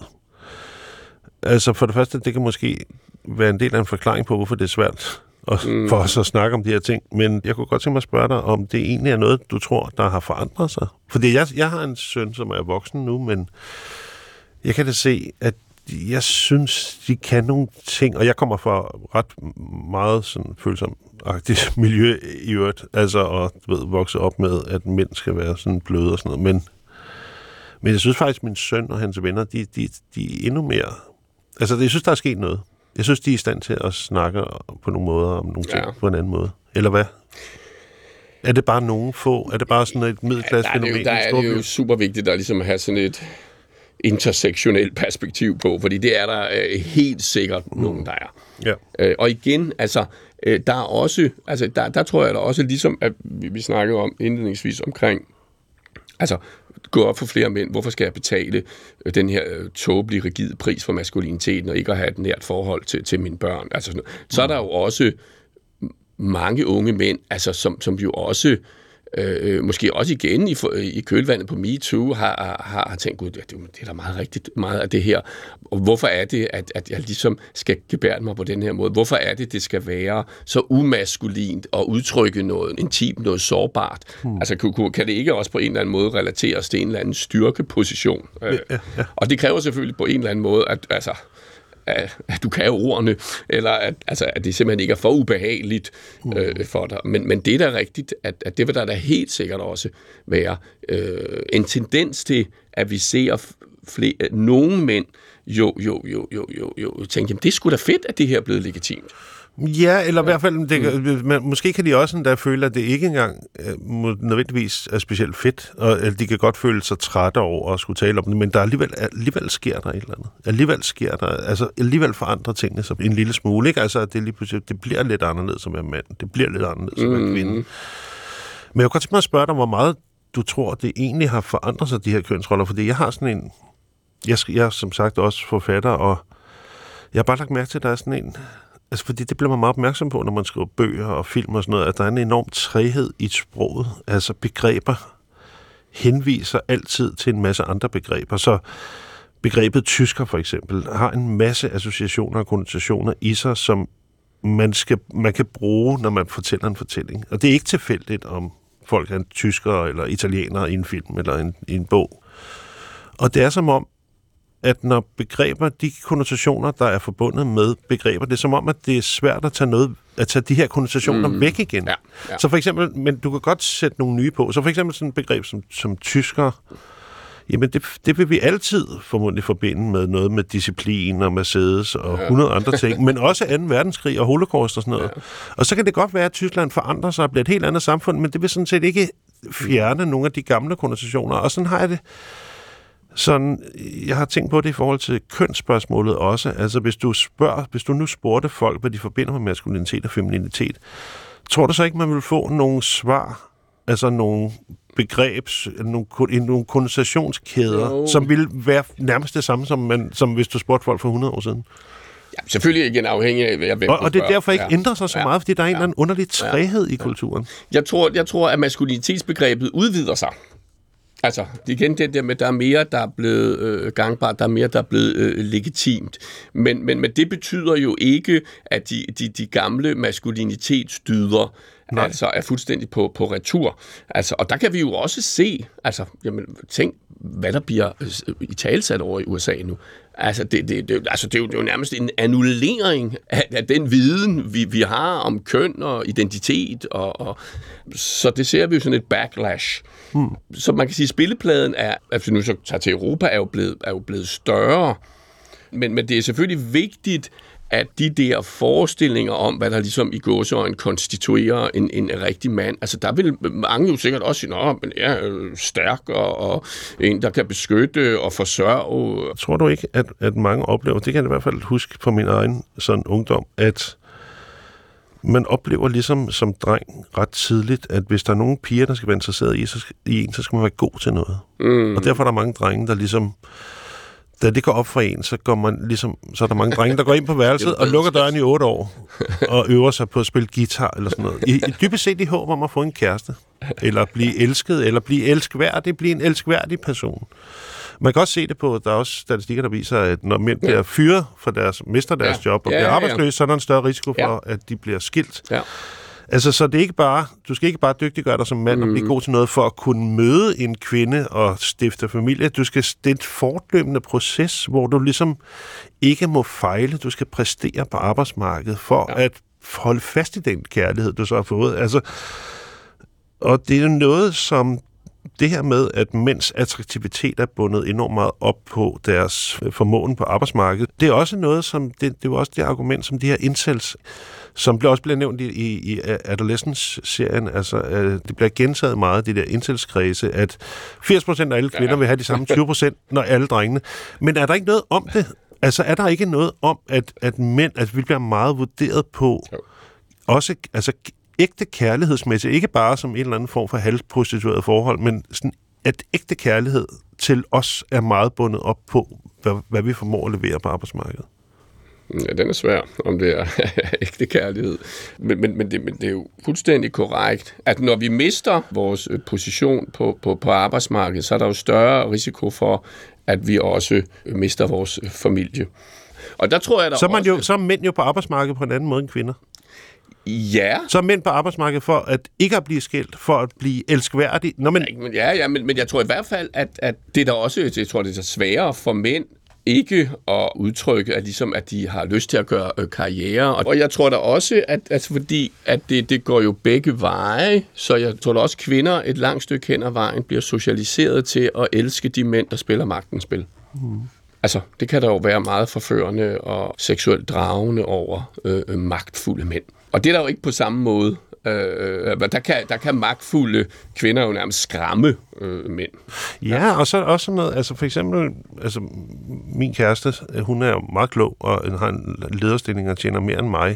Altså for det første, det kan måske være en del af en forklaring på, hvorfor det er svært og, mm. for os at snakke om de her ting, men jeg kunne godt tænke mig at spørge dig, om det egentlig er noget, du tror, der har forandret sig. Fordi jeg, jeg har en søn, som er voksen nu, men jeg kan da se, at jeg synes, de kan nogle ting, og jeg kommer fra ret meget sådan følsomt-agtigt miljø i øvrigt, altså at ved, vokse op med, at mænd skal være sådan bløde og sådan noget, men, men jeg synes faktisk, at min søn og hans venner, de, de, de er endnu mere, altså jeg synes, der er sket noget. Jeg synes, de er i stand til at snakke på nogle måder om nogle ting ja. på en anden måde. Eller hvad? Er det bare nogen få? Er det bare sådan et middelklassefænomen?
Ja, der er det jo, der er det jo super vigtigt at ligesom have sådan et intersektionelt perspektiv på, fordi det er der øh, helt sikkert mm. nogen, der er.
Ja.
Øh, og igen, altså, øh, der er også, altså, der, der tror jeg, der også ligesom, at vi, vi snakkede om indledningsvis omkring, altså, gå op for flere mænd, hvorfor skal jeg betale øh, den her øh, tåbelige, rigide pris for maskuliniteten, og ikke at have et nært forhold til, til mine børn. Altså, sådan, så er der jo også mange unge mænd, altså, som, som jo også Øh, måske også igen i, i kølvandet på MeToo har, har, har tænkt, gud, det, det er da meget rigtigt, meget af det her. Og hvorfor er det, at, at jeg ligesom skal gebærde mig på den her måde? Hvorfor er det, det skal være så umaskulint og udtrykke noget intimt, noget sårbart? Hmm. Altså, kan, kan det ikke også på en eller anden måde relateres til en eller anden styrkeposition? Øh, ja, ja. Og det kræver selvfølgelig på en eller anden måde, at altså, at, at du kan ordene, eller at, altså, at det simpelthen ikke er for ubehageligt øh, for dig. Men, men det er da rigtigt, at, at det vil der da helt sikkert også være øh, en tendens til, at vi ser flere, nogle mænd jo, jo, jo, jo, jo, jo tænke, jamen det er sgu da fedt, at det her er blevet legitimt.
Ja, eller i hvert fald, det, man, måske kan de også endda føle, at det ikke engang øh, nødvendigvis er specielt fedt, og at de kan godt føle sig trætte over at skulle tale om det, men der alligevel, alligevel sker der et eller andet. Alligevel sker der, altså alligevel forandrer tingene sig en lille smule, ikke? Altså, at det, lige pludselig, det bliver lidt anderledes som en mand, det bliver lidt anderledes som en kvinde. Men jeg kunne godt tænke mig at spørge dig, hvor meget du tror, det egentlig har forandret sig, de her kønsroller, fordi jeg har sådan en, jeg, jeg er som sagt også forfatter, og jeg har bare lagt mærke til, at der er sådan en, altså, fordi det bliver man meget opmærksom på, når man skriver bøger og film og sådan noget, at der er en enorm træhed i sproget. Altså, begreber henviser altid til en masse andre begreber. Så begrebet tysker, for eksempel, har en masse associationer og konnotationer i sig, som man, skal, man kan bruge, når man fortæller en fortælling. Og det er ikke tilfældigt, om folk er tyskere eller italienere i en film eller en, i en bog. Og det er som om, at når begreber, de konnotationer, der er forbundet med begreber, det er som om, at det er svært at tage, noget, at tage de her konnotationer mm. væk igen. Ja, ja. Så for eksempel, men du kan godt sætte nogle nye på. Så for eksempel sådan et begreb som, som tysker, jamen det, det vil vi altid formodentlig forbinde med noget med disciplin og Mercedes og ja. hundrede andre ting, men også anden verdenskrig og holocaust og sådan noget. Ja. Og så kan det godt være, at Tyskland forandrer sig og bliver et helt andet samfund, men det vil sådan set ikke fjerne nogle af de gamle konnotationer. Og sådan har jeg det. Sådan, jeg har tænkt på det i forhold til kønsspørgsmålet også. Altså, hvis du spørger, hvis du nu spurgte folk, hvad de forbinder med maskulinitet og femininitet, tror du så ikke, man vil få nogle svar, altså nogle begrebs, nogle, nogle konnotationskæder, no. som vil være nærmest det samme, som, man, som hvis du spurgte folk for hundrede år siden?
Ja, selvfølgelig igen afhængig af, hvad jeg
og, og det er derfor ikke ja. ændrer sig så ja. meget, fordi der er en ja. eller anden underlig træhed ja. i kulturen.
Jeg tror, jeg tror, at maskulinitetsbegrebet udvider sig. Altså, igen det der med, der er mere, der er blevet øh, gangbart, der er mere, der er blevet øh, legitimt. Men, men, men det betyder jo ikke, at de, de, de gamle maskulinitetsdyder altså er fuldstændig på, på retur. Altså, og der kan vi jo også se, altså, jamen, tænk, hvad der bliver øh, italesat over i U S A nu. Altså, det, det, det, altså det, er jo, det er jo nærmest en annullering af, af den viden, vi, vi har om køn og identitet. Og, og, så det ser vi jo sådan et backlash. Hmm. Så man kan sige, at spillepladen er, hvis vi nu så tager til Europa, er jo blevet, er jo blevet større. Men, men det er selvfølgelig vigtigt, at de der forestillinger om, hvad der ligesom i gåseøjne konstituerer en, en rigtig mand, altså der vil mange jo sikkert også sige, at men jeg er stærk og, og en, der kan beskytte og forsørge.
Tror du ikke, at, at mange oplever, det kan jeg i hvert fald huske på min egen sådan ungdom, at man oplever ligesom som dreng ret tidligt, at hvis der er nogle piger, der skal være interesseret i, så, i en, så skal man være god til noget. Mm. Og derfor er der mange drenge, der ligesom, da det går op for en, så går man ligesom, så er der mange drenge, der går ind på værelset og lukker døren i otte år og øver sig på at spille guitar eller sådan noget. I, i dybest set i håb om at få en kæreste, eller blive elsket, eller blive elskværdig, blive en elskværdig person. Man kan også se det på, der er også statistikker, der viser, at når mænd bliver fyret fra deres, mister deres ja. job og ja, bliver arbejdsløse, ja. så er der en større risiko for, ja. at de bliver skilt. Ja. Altså, så det er ikke bare, du skal ikke bare dygtiggøre dig som mand mm. og blive god til noget for at kunne møde en kvinde og stifte familie. Du skal, det er et fortløbende proces, hvor du ligesom ikke må fejle. Du skal præstere på arbejdsmarkedet for ja. at holde fast i den kærlighed, du så har fået. Altså, og det er noget, som det her med, at mænds attraktivitet er bundet enormt meget op på deres formåen på arbejdsmarkedet, det er også noget, som, det, det er jo også det argument, som de her incels, som bliver også bliver nævnt i, i, i Adolescence-serien, altså øh, det bliver gentaget meget, de der incels-kredse, at firs procent af alle kvinder ja. vil have de samme tyve procent, når alle drengene. Men er der ikke noget om det? Altså er der ikke noget om, at, at mænd, at vi bliver meget vurderet på, jo. også altså ægte kærlighedsmæssigt, ikke bare som en eller anden form for halvprostitueret forhold, men sådan, at ægte kærlighed til os er meget bundet op på, hvad, hvad vi formår at levere på arbejdsmarkedet.
Ja, den er svær, om det er ægte kærlighed. Men, men, men, det, men det er jo fuldstændig korrekt, at når vi mister vores position på, på, på arbejdsmarkedet, så er der jo større risiko for, at vi også mister vores familie. Og der tror jeg, der
så er man
også...
jo, så er mænd jo på arbejdsmarkedet på en anden måde end kvinder.
Ja.
Så er mænd på arbejdsmarkedet for at ikke at blive skilt, for at blive elskværdig. Nå, men...
Ja, ja, men, men jeg tror i hvert fald, at, at det der også, jeg tror, det er sværere for mænd ikke at udtrykke, at, ligesom, at de har lyst til at gøre øh, karriere. Og jeg tror da også, at altså, fordi at det, det går jo begge veje, så jeg tror da også, at kvinder et langt stykke hen ad vejen bliver socialiseret til at elske de mænd, der spiller magtens spil. Mm. Altså, det kan der jo være meget forførende og seksuelt dragende over øh, magtfulde mænd. Og det er der jo ikke på samme måde. Øh, der, kan, der kan magtfulde kvinder jo nærmest skræmme øh, mænd.
Ja, og så også sådan noget, altså for eksempel, altså min kæreste, hun er jo meget klog og har en lederstilling og tjener mere end mig.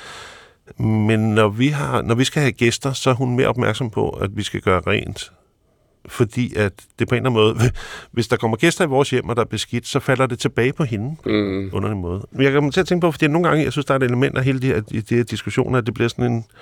Men når vi, har, når vi skal have gæster, så er hun mere opmærksom på, at vi skal gøre rent. Fordi at det på en eller anden måde, hvis der kommer gæster i vores hjem, og der er beskidt, så falder det tilbage på hende på mm. en underlig måde. Men jeg kommer til at tænke på, fordi nogle gange, jeg synes, der er et element af hele de her, de her diskussioner, at det bliver sådan en...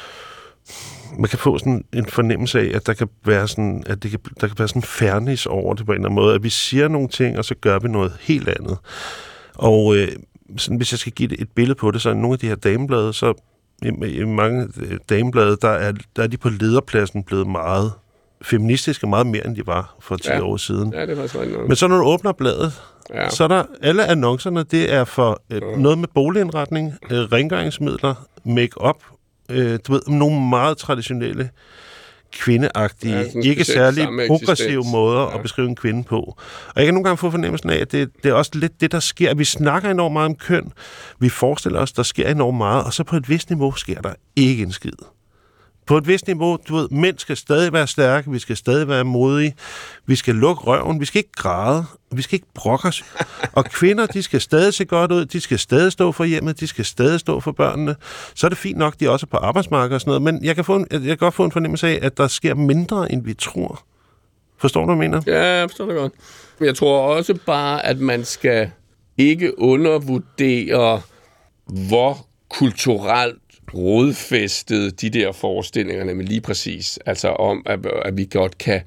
Man kan få sådan en fornemmelse af, at der kan være sådan, at det kan, der kan være sådan en fairness over det på en eller anden måde, at vi siger nogle ting, og så gør vi noget helt andet. Og øh, sådan, hvis jeg skal give et billede på det, så er nogle af de her dameblade, så i, i mange dameblade, der er, der er de på lederpladsen blevet meget feministiske, meget mere end de var for ti
ja.
år siden.
Ja, det er faktisk noget.
Men så når du åbner bladet, ja. så er der alle annoncerne, det er for øh, ja. noget med boligindretning, øh, rengøringsmidler, make-up, øh, du ved, nogle meget traditionelle, kvindeagtige, ja, ikke særlig progressive måder ja. at beskrive en kvinde på. Og jeg kan nogle gange få fornemmelsen af, at det, det er også lidt det, der sker. Vi snakker enormt meget om køn, vi forestiller os, der sker enormt meget, og så på et vist niveau sker der ikke en skid. På et vist niveau, du ved, mænd skal stadig være stærke, vi skal stadig være modige, vi skal lukke røven, vi skal ikke græde, vi skal ikke brokke os. Og kvinder, de skal stadig se godt ud, de skal stadig stå for hjemmet, de skal stadig stå for børnene. Så er det fint nok, de er også på arbejdsmarkedet og sådan noget, men jeg kan, få en, jeg kan godt få en fornemmelse af, at der sker mindre, end vi tror. Forstår du, hvad jeg mener?
Ja, jeg forstår det godt. Men jeg tror også bare, at man skal ikke undervurdere, hvor kulturelt rodfæstet de der forestillinger, nemlig lige præcis, altså om, at, at vi godt kan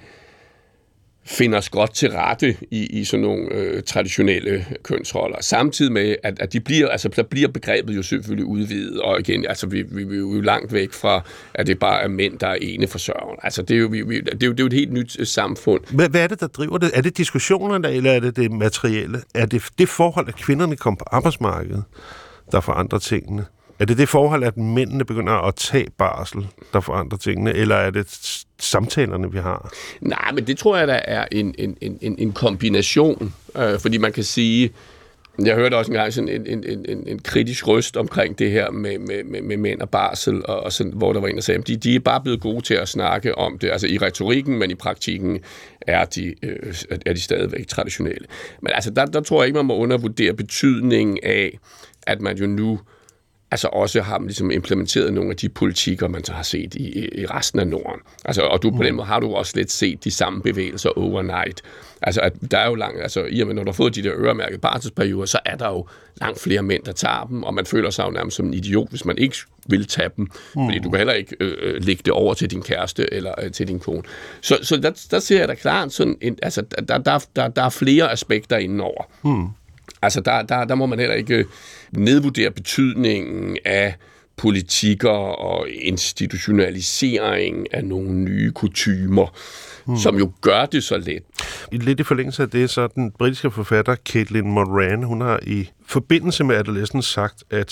finde os godt til rette i, i sådan nogle øh, traditionelle kønsroller. Samtidig med, at, at de bliver, altså, der bliver begrebet jo selvfølgelig udvidet, og igen, altså, vi, vi, vi er jo langt væk fra, at det bare er mænd, der er ene forsørgerne. Altså, det er jo, vi, vi, det er jo, det er jo et helt nyt samfund.
Hvad, hvad er det, der driver det? Er det diskussionerne, eller er det det materielle? Er det det forhold, at kvinderne kommer på arbejdsmarkedet, der forandrer tingene? Er det det forhold, at mændene begynder at tage barsel, der forandrer tingene, eller er det samtalerne, vi har?
Nej, men det tror jeg, der er en, en, en, en kombination, øh, fordi man kan sige, jeg hørte også engang sådan en, en, en, en kritisk røst omkring det her med, med, med, med mænd og barsel, og, og sådan, hvor der var en, der sagde, at de, de er bare blevet gode til at snakke om det, altså i retorikken, men i praktikken er de, øh, er de stadigvæk traditionelle. Men altså, der, der tror jeg ikke, man må undervurdere betydningen af, at man jo nu altså også har ligesom implementeret nogle af de politikker, man så har set i, i resten af Norden. Altså, og du på den måde har du også lidt set de samme bevægelser overnight. Altså, at der er jo langt, altså i og med, når du har fået de der øremærkede barselsperioder, så er der jo langt flere mænd, der tager dem, og man føler sig jo nærmest som en idiot, hvis man ikke vil tage dem, mm. fordi du kan heller ikke øh, lægge det over til din kæreste eller øh, til din kone. Så, så der, der ser jeg da klart sådan, en, altså, der, der, der, der er flere aspekter indenover. Mm. Altså, der, der, der må man heller ikke nedvurdere betydningen af politikker og institutionalisering af nogle nye kutymer, hmm. som jo gør det så let.
Lidt i forlængelse af det, så den britiske forfatter Caitlin Moran, hun har i forbindelse med Adolescence sagt, at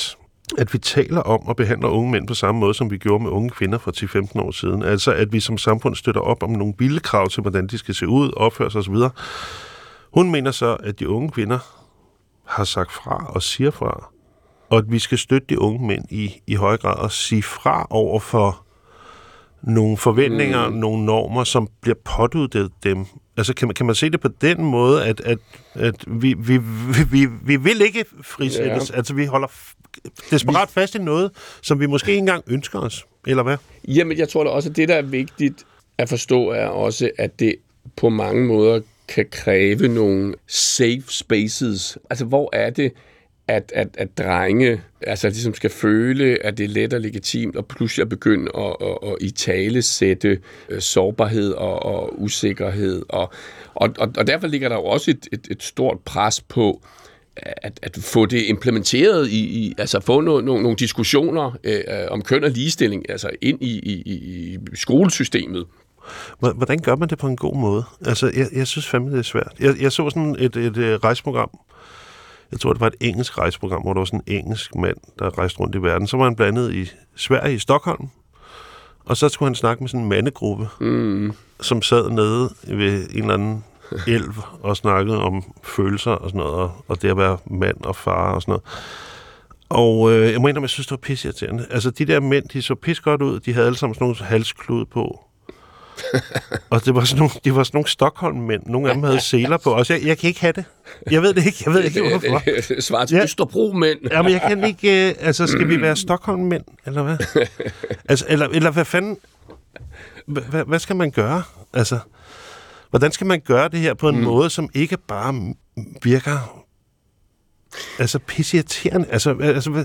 at vi taler om og behandler unge mænd på samme måde, som vi gjorde med unge kvinder for ti til femten år siden. Altså, at vi som samfund støtter op om nogle billedkrav til, hvordan de skal se ud, opføre sig osv. Hun mener så, at de unge kvinder har sagt fra og siger fra, og at vi skal støtte de unge mænd i, i høj grad og sige fra over for nogle forventninger, mm. nogle normer, som bliver påduttet dem. Altså, kan man, kan man se det på den måde, at, at, at vi, vi, vi, vi vil ikke frisættes? Ja. Altså, vi holder desperat fast i noget, som vi måske ikke engang ønsker os, eller hvad?
Jamen, jeg tror da også, at det, der er vigtigt at forstå, er også, at det på mange måder kan kræve nogle safe spaces. Altså, hvor er det, at, at, at drenge altså, ligesom skal føle, at det er let og legitimt, og pludselig at begynde at, at, at italesætte uh, sårbarhed og, og usikkerhed. Og, og, og derfor ligger der jo også et, et, et stort pres på at, at få det implementeret i, i altså få no, no, nogle diskussioner øh, om køn og ligestilling altså ind i, i, i skolesystemet.
Hvordan gør man det på en god måde? Altså, jeg, jeg synes fandme, det er svært. Jeg, jeg så sådan et, et, et rejseprogram. Jeg tror, det var et engelsk rejseprogram, hvor der var sådan en engelsk mand, der rejste rundt i verden. Så var han blandet i Sverige, i Stockholm. Og så skulle han snakke med sådan en mandegruppe, mm. som sad nede ved en eller anden elv og snakkede om følelser og sådan noget, og, og det at være mand og far og sådan noget. Og øh, jeg må indrømme, jeg synes, det var pisseirriterende. Altså, de der mænd, de så pis godt ud. De havde alle sammen sådan nogle halsklud på. Og det var sådan nogle, de var sådan nogle Stockholm-mænd. Nogle af dem havde seler på. Også jeg, jeg kan ikke have det. Jeg ved det ikke. Jeg ved ikke, hvorfor.
Svar til Østerbro-mænd.
Ja, men jeg kan ikke... Altså, skal vi være Stockholm-mænd? Eller hvad? Altså, eller, eller hvad fanden... Hvad, hvad skal man gøre? Altså... Hvordan skal man gøre det her på en mm. måde, som ikke bare virker altså pisseirriterende? Altså, altså,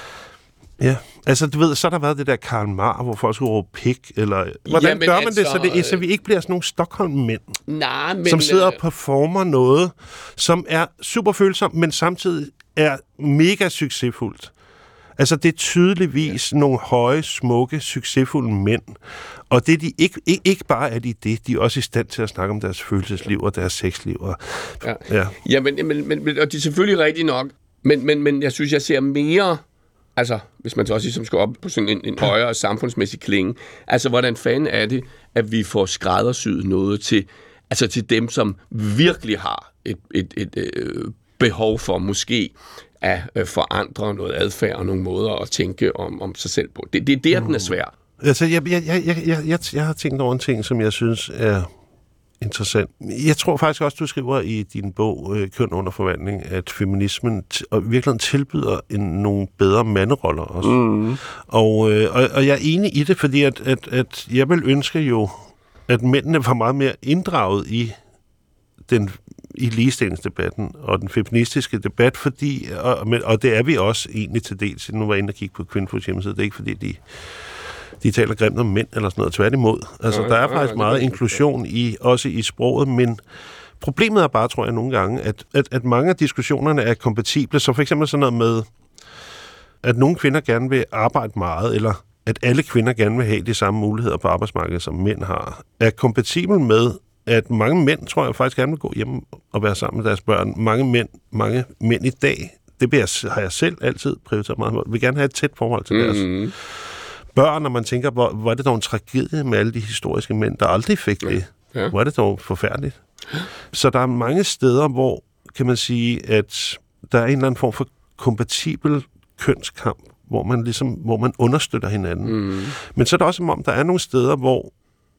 ja, altså du ved, så har der været det der Karl Marr, hvor folk skulle råbe pik, eller hvordan Jamen, gør man altså, det, så, det, så vi ikke bliver sådan nogle Stockholm-mænd,
nej, men,
som sidder og performer noget, som er super følsomt, men samtidig er mega succesfuldt. Altså, det er tydeligvis ja. nogle høje, smukke, succesfulde mænd. Og det de ikke, ikke, ikke bare er de det, de er også i stand til at snakke om deres følelsesliv og deres sexliv. Og,
ja, ja. ja men, men, men, og det er selvfølgelig rigtigt nok, men, men, men jeg synes, jeg ser mere, altså, hvis man så også ligesom skal op på sådan en, en højere samfundsmæssig klinge, altså, hvordan fanden er det, at vi får skræddersyet noget til, altså til dem, som virkelig har et, et, et, et øh, behov for måske at forandre noget adfærd og nogle måder at tænke om, om sig selv på. Det, det er der, mm. den er svær.
Altså, jeg, jeg, jeg, jeg, jeg, jeg har tænkt over en ting, som jeg synes er interessant. Jeg tror faktisk også, du skriver i din bog, Køn under forvandling, at feminismen t- og virkelig tilbyder en, nogle bedre manderoller også. Mm. Og, øh, og, og jeg er enig i det, fordi at, at, at jeg vil ønske jo, at mændene var meget mere inddraget i den i ligestillingsdebatten og den feministiske debat, fordi, og, og det er vi også egentlig til dels. Nu var jeg inde og kigge på Kvinfos hjemmeside, det er ikke fordi, de, de taler grimt om mænd eller sådan noget, tværtimod. Altså, der er faktisk meget inklusion i, også i sproget, men problemet er bare, tror jeg, nogle gange, at, at, at mange af diskussionerne er kompatible, så for eksempel sådan noget med, at nogle kvinder gerne vil arbejde meget, eller at alle kvinder gerne vil have de samme muligheder på arbejdsmarkedet, som mænd har, er kompatibel med, at mange mænd, tror jeg, faktisk gerne vil gå hjem og være sammen med deres børn. Mange mænd, mange mænd i dag, det bliver, har jeg selv altid prioriteret meget, vil gerne have et tæt forhold til deres mm-hmm. børn, og man tænker, hvor, hvor er det dog en tragedie med alle de historiske mænd, der aldrig fik det. Ja. Hvor er det dog forfærdeligt. Så der er mange steder, hvor, kan man sige, at der er en eller anden form for kompatibel kønskamp, hvor man ligesom, hvor man understøtter hinanden. Mm. Men så er der også, som om der er nogle steder, hvor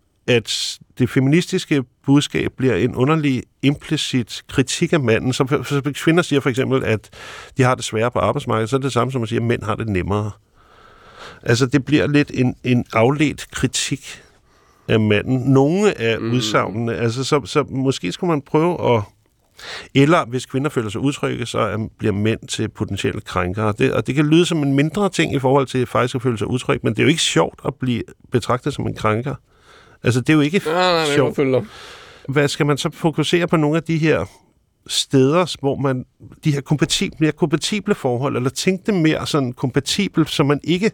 at det feministiske budskab bliver en underlig implicit kritik af manden. Så, så kvinder siger for eksempel, at de har det sværere på arbejdsmarkedet, så er det det samme som at sige, at mænd har det nemmere. Altså, det bliver lidt en, en afledt kritik af manden. Nogle af mm. udsagnene, altså, så, så måske skulle man prøve at... Eller hvis kvinder føler sig utrygge, så bliver mænd til potentielle krænkere. Det, og det kan lyde som en mindre ting i forhold til faktisk at føle sig utrygge, men det er jo ikke sjovt at blive betragtet som en krænker. Altså, det er jo ikke
nej, nej,
sjovt. Hvad skal man så fokusere på nogle af de her steder, hvor man, de her kompatible, mere kompatible forhold, eller tænke det mere sådan kompatibelt, så man ikke,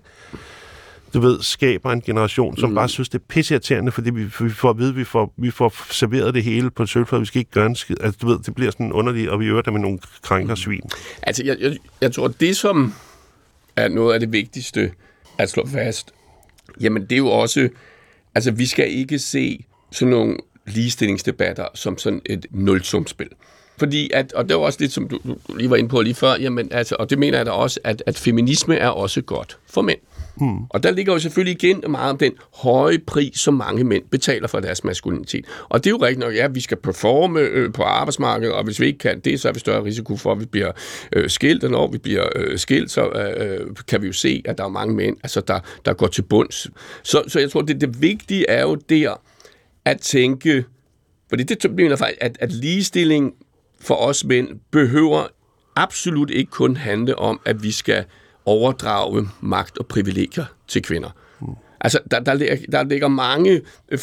du ved, skaber en generation, som mm. bare synes, det er pisseirriterende, fordi vi, vi får at vide, vi får, vi får serveret det hele på et sølvfad, vi skal ikke gøre en skid. Altså, du ved, det bliver sådan underligt, og vi øver det med nogle krænkersvin.
Altså, jeg, jeg, jeg tror, det som er noget af det vigtigste at slå fast. Jamen, det er jo også... Altså, vi skal ikke se sådan nogle ligestillingsdebatter som sådan et nulsumspil. Fordi, at, og det var også lidt, som du, du lige var inde på lige før, jamen, altså, og det mener jeg da også, at, at feminisme er også godt for mænd. Hmm. Og der ligger jo selvfølgelig igen meget om den høje pris, som mange mænd betaler for deres maskulinitet. Og det er jo rigtigt nok, ja, vi skal performe øh, på arbejdsmarkedet, og hvis vi ikke kan det, så er vi større risiko for, at vi bliver øh, skilt, og når vi bliver øh, skilt, så øh, kan vi jo se, at der er mange mænd, altså, der, der går til bunds. Så, så jeg tror, det, det vigtige er jo der at tænke, fordi det mener faktisk, at, at ligestilling for os mænd behøver absolut ikke kun handle om, at vi skal overdrage magt og privilegier til kvinder. Mm. Altså, der, der, ligger, der ligger mange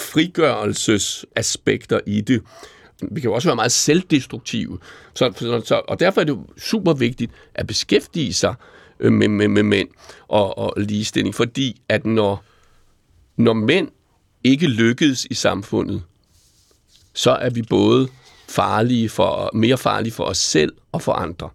frigørelsesaspekter i det. Vi kan jo også være meget selvdestruktive. Så, så, og derfor er det jo super vigtigt at beskæftige sig med, med, med mænd og, og ligestilling, fordi at når, når mænd ikke lykkes i samfundet, så er vi både farlige for, mere farlige for os selv og for andre.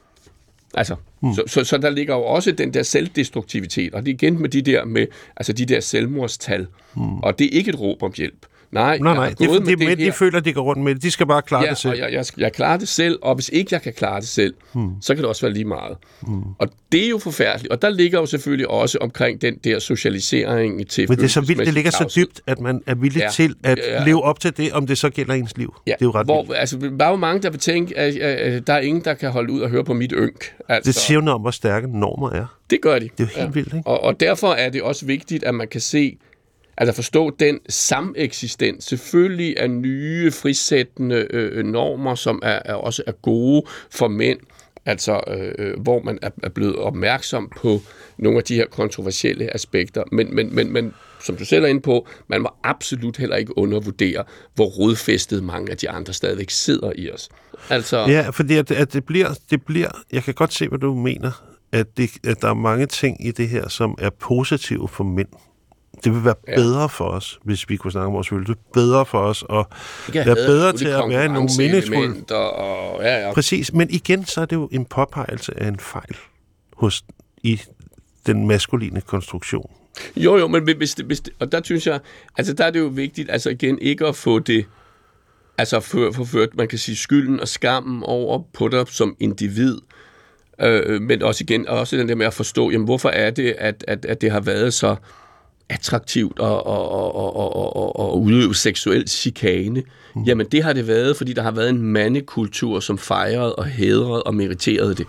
Altså, mm. så, så, så der ligger jo også den der selvdestruktivitet, og det er igen med de der, med, altså de der selvmordstal, mm. og det er ikke et råb om hjælp. Nej,
nej, nej. Det, det, det, det de føler, de går rundt med det. De skal bare klare
ja,
det selv.
Og jeg, jeg, jeg klarer det selv, og hvis ikke jeg kan klare det selv, hmm. så kan det også være lige meget. Hmm. Og det er jo forfærdeligt. Og der ligger jo selvfølgelig også omkring den der socialisering til...
Men det er så vildt, det ligger så dybt, at man er villig ja, til at ja, leve op til det, om det så gælder ens liv.
Ja,
det er jo ret
hvor,
vildt.
Altså, der er jo mange, der vil tænke, at, at der er ingen, der kan holde ud og høre på mit ynk. Altså,
det siger jo noget om, hvor stærke normer er.
Det gør de.
Det er jo helt ja. vildt, ikke?
Og, og derfor er det også vigtigt, at man kan se, altså forstå den sameksistens. Selvfølgelig er nye, frisættende øh, normer, som er, er også er gode for mænd, altså øh, hvor man er, er blevet opmærksom på nogle af de her kontroversielle aspekter. Men, men, men, men som du selv er inde på, man må absolut heller ikke undervurdere, hvor rodfæstet mange af de andre stadigvæk sidder i os. Altså,
ja, fordi at, at det, bliver, det bliver... Jeg kan godt se, hvad du mener, at, det, at der er mange ting i det her, som er positive for mænd. Det vil være ja. bedre for os, hvis vi kunne snakke om vores følelse. Bedre for os, og være bedre til at være nogle meningsfulde.
Og, ja, ja.
Præcis, men igen, så er det jo en påpegelse af en fejl hos, i den maskuline konstruktion.
Jo, jo, men hvis det, hvis det, og der synes jeg, altså der er det jo vigtigt, altså igen, ikke at få det, altså forført, man kan sige, skylden og skammen over på dig som individ, øh, men også igen, også den der med at forstå, jamen hvorfor er det, at, at, at det har været så attraktivt og, og, og, og, og, og udøve seksuel chikane. Mm. Jamen det har det været, fordi der har været en mandekultur, som fejrede og hædrede og meriterede det.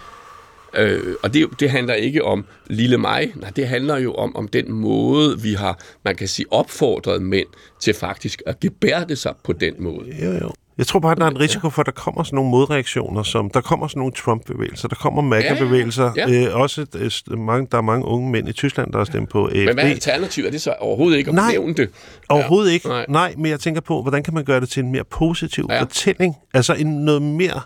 Øh, og det, det handler ikke om lille mig, nej, det handler jo om, om den måde, vi har, man kan sige, opfordret mænd til faktisk at gebærde sig på den måde.
Jo, jo. Jeg tror bare, at der er en risiko for, at der kommer sådan nogle modreaktioner, som der kommer sådan nogle Trump-bevægelser, der kommer MAGA-bevægelser. Ja, ja. Øh, også øh, mange, der er mange unge mænd i Tyskland, der har stemt på A F D.
Men hvad er alternativet? Er det så overhovedet ikke at
Nej,
nævne det?
Overhovedet ja. ikke.
Nej.
Nej, men jeg tænker på, hvordan kan man gøre det til en mere positiv ja. fortælling? Altså en noget mere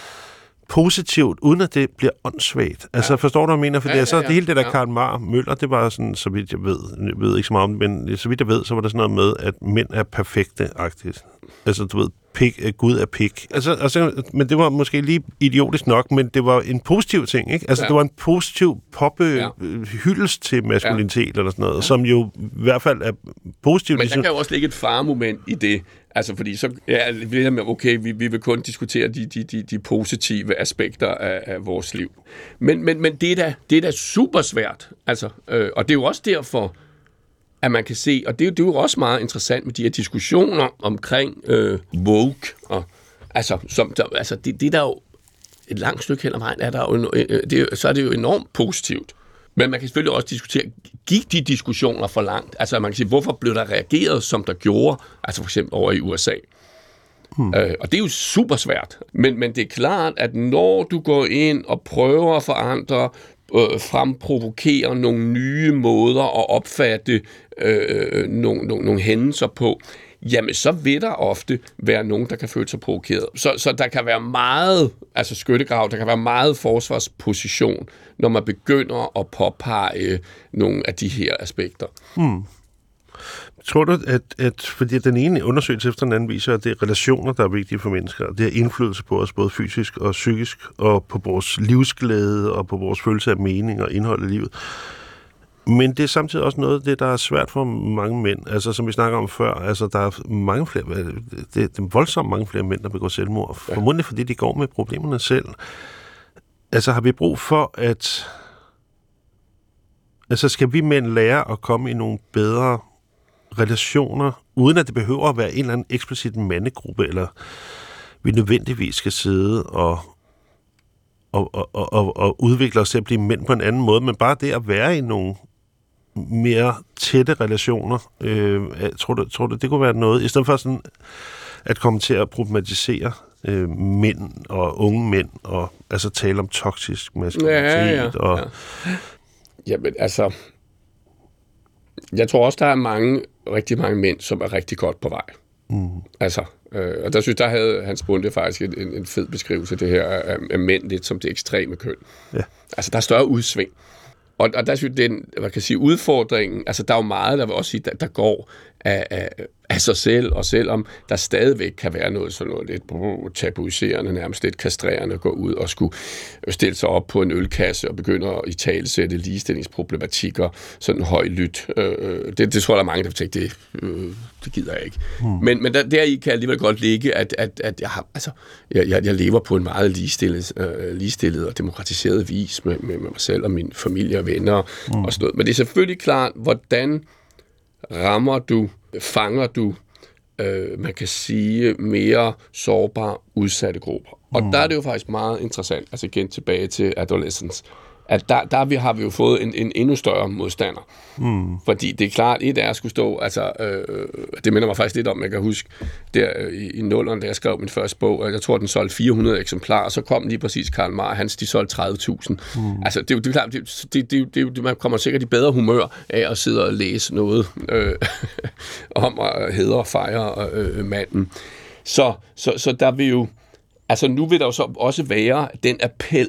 positivt, uden at det bliver åndssvagt. Altså, ja. forstår du, hvad jeg mener? For ja, det er så ja, ja. det hele det der ja. Karl Marr Møller, det var sådan, så vidt jeg ved, jeg ved ikke så meget om det, men så vidt jeg ved, så var der sådan noget med, at mænd er perfekte-agtigt. Altså, du ved, pik, Gud er pik. Altså, altså, men det var måske lige idiotisk nok, men det var en positiv ting, ikke? Altså, ja. det var en positiv pop-hyldest ja. til maskulinitet, ja. eller sådan noget, ja. som jo i hvert fald er positivt.
Men der kan jo også ligge et faremoment i det. Altså, fordi så, ja, okay, vi, vi vil kun diskutere de, de, de, de positive aspekter af, af vores liv. Men, men, men det, er da, det er da super svært. Altså, øh, og det er jo også derfor, at man kan se, og det er, det er jo også meget interessant med de her diskussioner omkring øh, woke, og altså, som der, altså det, det der jo et langt stykke hen ad vejen, er der jo, øh, det, så er det jo enormt positivt. Men man kan selvfølgelig også diskutere, gik de diskussioner for langt? Altså man kan sige, hvorfor blev der reageret, som der gjorde, altså for eksempel over i U S A? Hmm. Øh, og det er jo super svært. Men, men det er klart, at når du går ind og prøver at forandre, øh, fremprovokere nogle nye måder at opfatte øh, nogle, nogle, nogle hændelser på, jamen så vil der ofte være nogen, der kan føle sig provokeret. Så, så der kan være meget, altså skyttegrav, der kan være meget forsvarsposition, når man begynder at påpege nogle af de her aspekter.
Hmm. Tror du, at, at fordi den ene undersøgelse efter den anden viser, at det er relationer, der er vigtige for mennesker, det er indflydelse på os både fysisk og psykisk, og på vores livsglæde, og på vores følelse af mening og indhold i livet. Men det er samtidig også noget af det, der er svært for mange mænd. Altså, som vi snakker om før, altså, der er mange flere, det, det er voldsomt mange flere mænd, der begår selvmord. Ja. Formodentlig fordi de går med problemerne selv. Altså, har vi brug for at... Altså, skal vi mænd lære at komme i nogle bedre relationer, uden at det behøver at være en eller anden eksplicit mandegruppe, eller vi nødvendigvis skal sidde og, og, og, og, og udvikle os til at blive mænd på en anden måde, men bare det at være i nogle mere tætte relationer, øh, tror, du, tror du, det kunne være noget, i stedet for sådan at komme til at problematisere øh, mænd og unge mænd, og altså tale om toksisk maskulinitet.
Ja, ja, ja.
Og...
Ja. Jamen, altså, jeg tror også, der er mange, rigtig mange mænd, som er rigtig godt på vej. Mm. Altså, øh, og der synes der havde Hans Bonde faktisk en, en fed beskrivelse af det her af, af mænd lidt som det ekstreme køn. Ja. Altså, der er større udsving. Og, og der synes den, man kan sige, udfordringen, altså der er jo meget, der vil også sige, der, der går af, af, af sig selv, og selvom der stadigvæk kan være noget sådan noget lidt tabuiserende, nærmest lidt kastrerende, at gå ud og skulle stille sig op på en ølkasse og begynde at italesætte ligestillingsproblematikker, sådan højlydt. Øh, det, det tror jeg, der er mange, der tænker, det, øh, det gider jeg ikke. Hmm. Men, men der, deri kan alligevel godt ligge, at, at, at jeg, har, altså, jeg, jeg, jeg lever på en meget ligestillet, øh, ligestillet og demokratiseret vis med, med, med mig selv og min familie og venner hmm. og sådan noget. Men det er selvfølgelig klart, hvordan rammer du, fanger du, øh, man kan sige, mere sårbare, udsatte grupper. Og mm. der er det jo faktisk meget interessant, altså igen tilbage til adolescence, at der, der vi, har vi jo fået en, en endnu større modstander. Mm. Fordi det er klart, et er at skulle stå, altså, øh, det minder mig faktisk lidt om, jeg kan huske, der øh, i, i nullerne, da jeg skrev min første bog, jeg tror, den solgte fire hundrede eksemplarer, og så kom lige præcis Karl Marx, hans, de solgte tredive tusind. Mm. Altså, det er jo det er klart, det, det, det, det, det, man kommer sikkert i bedre humør af at sidde og læse noget øh, om at hædre og fejre øh, manden. Så, så, så der vil jo, altså nu vil der jo så også være den appel.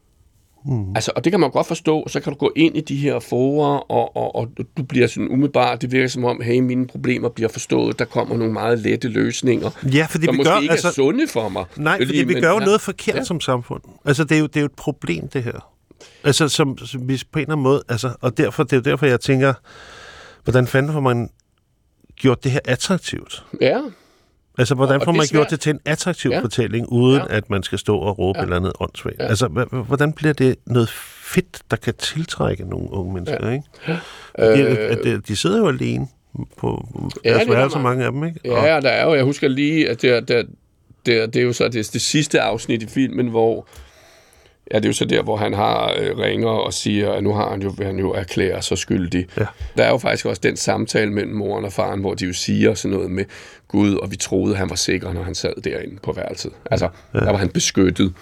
Mm. Altså, og det kan man godt forstå, så kan du gå ind i de her forer, og, og, og du bliver sådan umiddelbart, det virker som om, hey, mine problemer bliver forstået, der kommer nogle meget lette løsninger,
ja, fordi
som
vi
måske
gør,
ikke
altså,
er sunde for mig.
Nej, fordi, fordi vi men, gør jo ja, noget forkert ja. som samfund. Altså, det er, jo, det er jo et problem, det her. Altså, som, som vi på en eller anden måde, altså, og derfor, det er jo derfor, jeg tænker, hvordan fanden får man gjort det her attraktivt?
Ja.
Altså, hvordan får man gjort det til en attraktiv ja. fortælling, uden ja. at man skal stå og råbe ja. et eller andet åndssvagt? Ja. Altså, h- hvordan bliver det noget fedt, der kan tiltrække nogle unge mennesker, ja. ikke? Ja. De, at, at, de sidder jo alene på
ja,
deres værelse, så mange af dem, ikke?
Ja, og der er jo, jeg husker lige, at det, det, det, det er jo så det, det sidste afsnit i filmen, hvor ja, det er jo så der, hvor han har øh, ringer og siger, at nu har han jo, han jo erklæret sig skyldig. Ja. Der er jo faktisk også den samtale mellem moren og faren, hvor de jo siger sådan noget med Gud, og vi troede, han var sikker, når han sad derinde på værelset. Altså, ja. der var han beskyttet.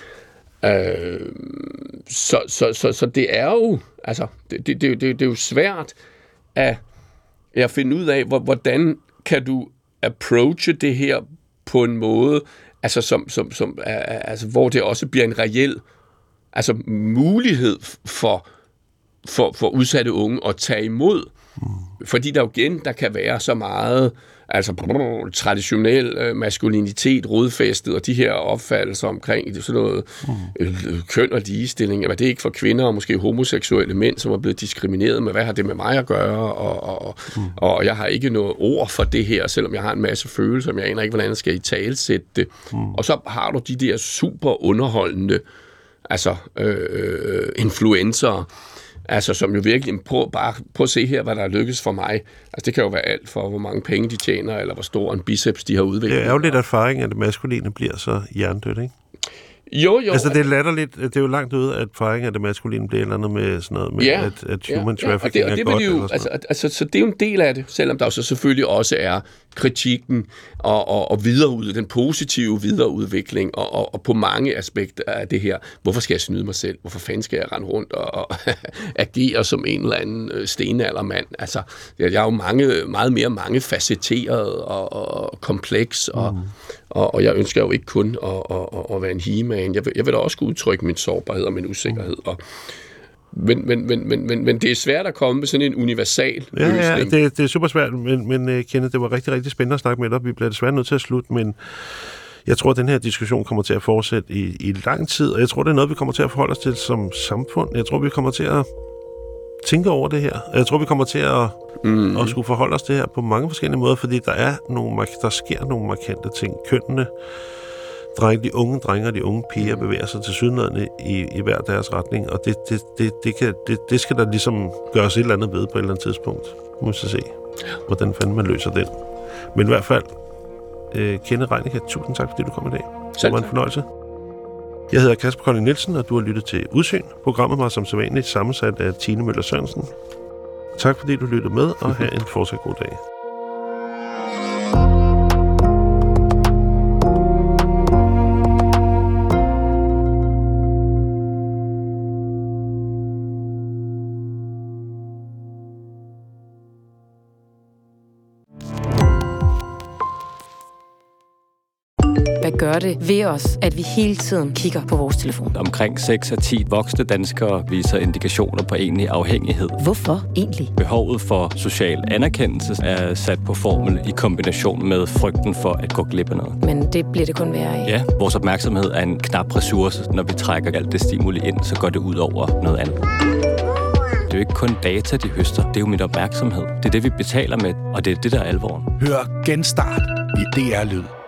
Ja. Øh, så, så, så, så det er jo, altså, det, det, det, det er jo svært at, at finde ud af, hvordan kan du approache det her på en måde, altså, som, som, som, altså, hvor det også bliver en reel altså mulighed for, for, for udsatte unge at tage imod. Mm. Fordi der jo igen, der kan være så meget altså brrr, traditionel øh, maskulinitet, rodfæstet, og de her opfattelser omkring sådan noget mm. øh, køn og ligestilling. Jamen, det er ikke for kvinder og måske homoseksuelle mænd, som er blevet diskrimineret, men hvad har det med mig at gøre? Og, og, mm. og jeg har ikke noget ord for det her, selvom jeg har en masse følelser, men jeg aner ikke, hvordan jeg skal i talesætte det. Mm. Og så har du de der super underholdende altså øh, influencer, altså som jo virkelig, prøv, bare prøv at se her, hvad der er lykkes for mig. Altså det kan jo være alt for, hvor mange penge de tjener, eller hvor stor en biceps de har udviklet.
Det er jo lidt erfaring, at det maskuline bliver så hjernedødt, ikke?
Jo, jo.
Altså det er latterligt, det er jo langt ude, at erfaring af det maskuline bliver eller andet med sådan noget, med
ja,
at, at human
ja,
trafficking
ja, og det, og det
er godt.
Jo, altså, altså, så det er jo en del af det, selvom der jo så selvfølgelig også er kritikken og, og, og videreud, den positive videreudvikling, og, og, og på mange aspekter af det her. Hvorfor skal jeg snyde mig selv? Hvorfor fanden skal jeg rende rundt og, og agere som en eller anden stenaldermand? Altså, jeg er jo mange, meget mere mangefacetteret og, og kompleks, og, mm. og, og jeg ønsker jo ikke kun at, at, at være en he-man. Jeg vil, jeg vil da også udtrykke min sårbarhed og min usikkerhed, og Men, men, men, men, men, men det er svært at komme med sådan en universal
ja,
løsning.
Ja, det, det er super svært, men, men uh, Kenneth, det var rigtig, rigtig spændende at snakke med dig. Vi bliver desværre nødt til at slutte, men jeg tror, at den her diskussion kommer til at fortsætte i, i lang tid, og jeg tror, det er noget, vi kommer til at forholde os til som samfund. Jeg tror, vi kommer til at tænke over det her. Jeg tror, vi kommer til at, mm. at skulle forholde os til det her på mange forskellige måder, fordi der er nogle, der sker nogle markante ting. Kønnene, drenge, de unge drenge og de unge piger bevæger sig til sydnadende i, i hver deres retning, og det, det, det, det, kan, det, det skal der ligesom gøres et eller andet ved på et eller andet tidspunkt. Nu må vi se, hvordan fanden man løser den. Men i hvert fald, øh, Kenneth Reinicke, tusind tak, fordi du kom i dag. Det var en fornøjelse. Jeg hedder Kasper Kolding Nielsen, og du har lyttet til Udsyn. Programmet var som sædvanligt sammensat af Tine Møller Sørensen. Tak fordi du lyttede med, og have en fortsat god dag.
Hvad gør det ved os, at vi hele tiden kigger på vores telefon?
Omkring seks af ti voksne danskere viser indikationer på egentlig afhængighed.
Hvorfor egentlig?
Behovet for social anerkendelse er sat på formel i kombination med frygten for at gå glip af noget.
Men det bliver det kun værre af.
Ja, vores opmærksomhed er en knap ressource. Når vi trækker alt det stimuli ind, så går det ud over noget andet. Det er jo ikke kun data, de høster. Det er jo min opmærksomhed. Det er det, vi betaler med, og det er det, der er alvoren.
Hør Genstart i D R Lyd.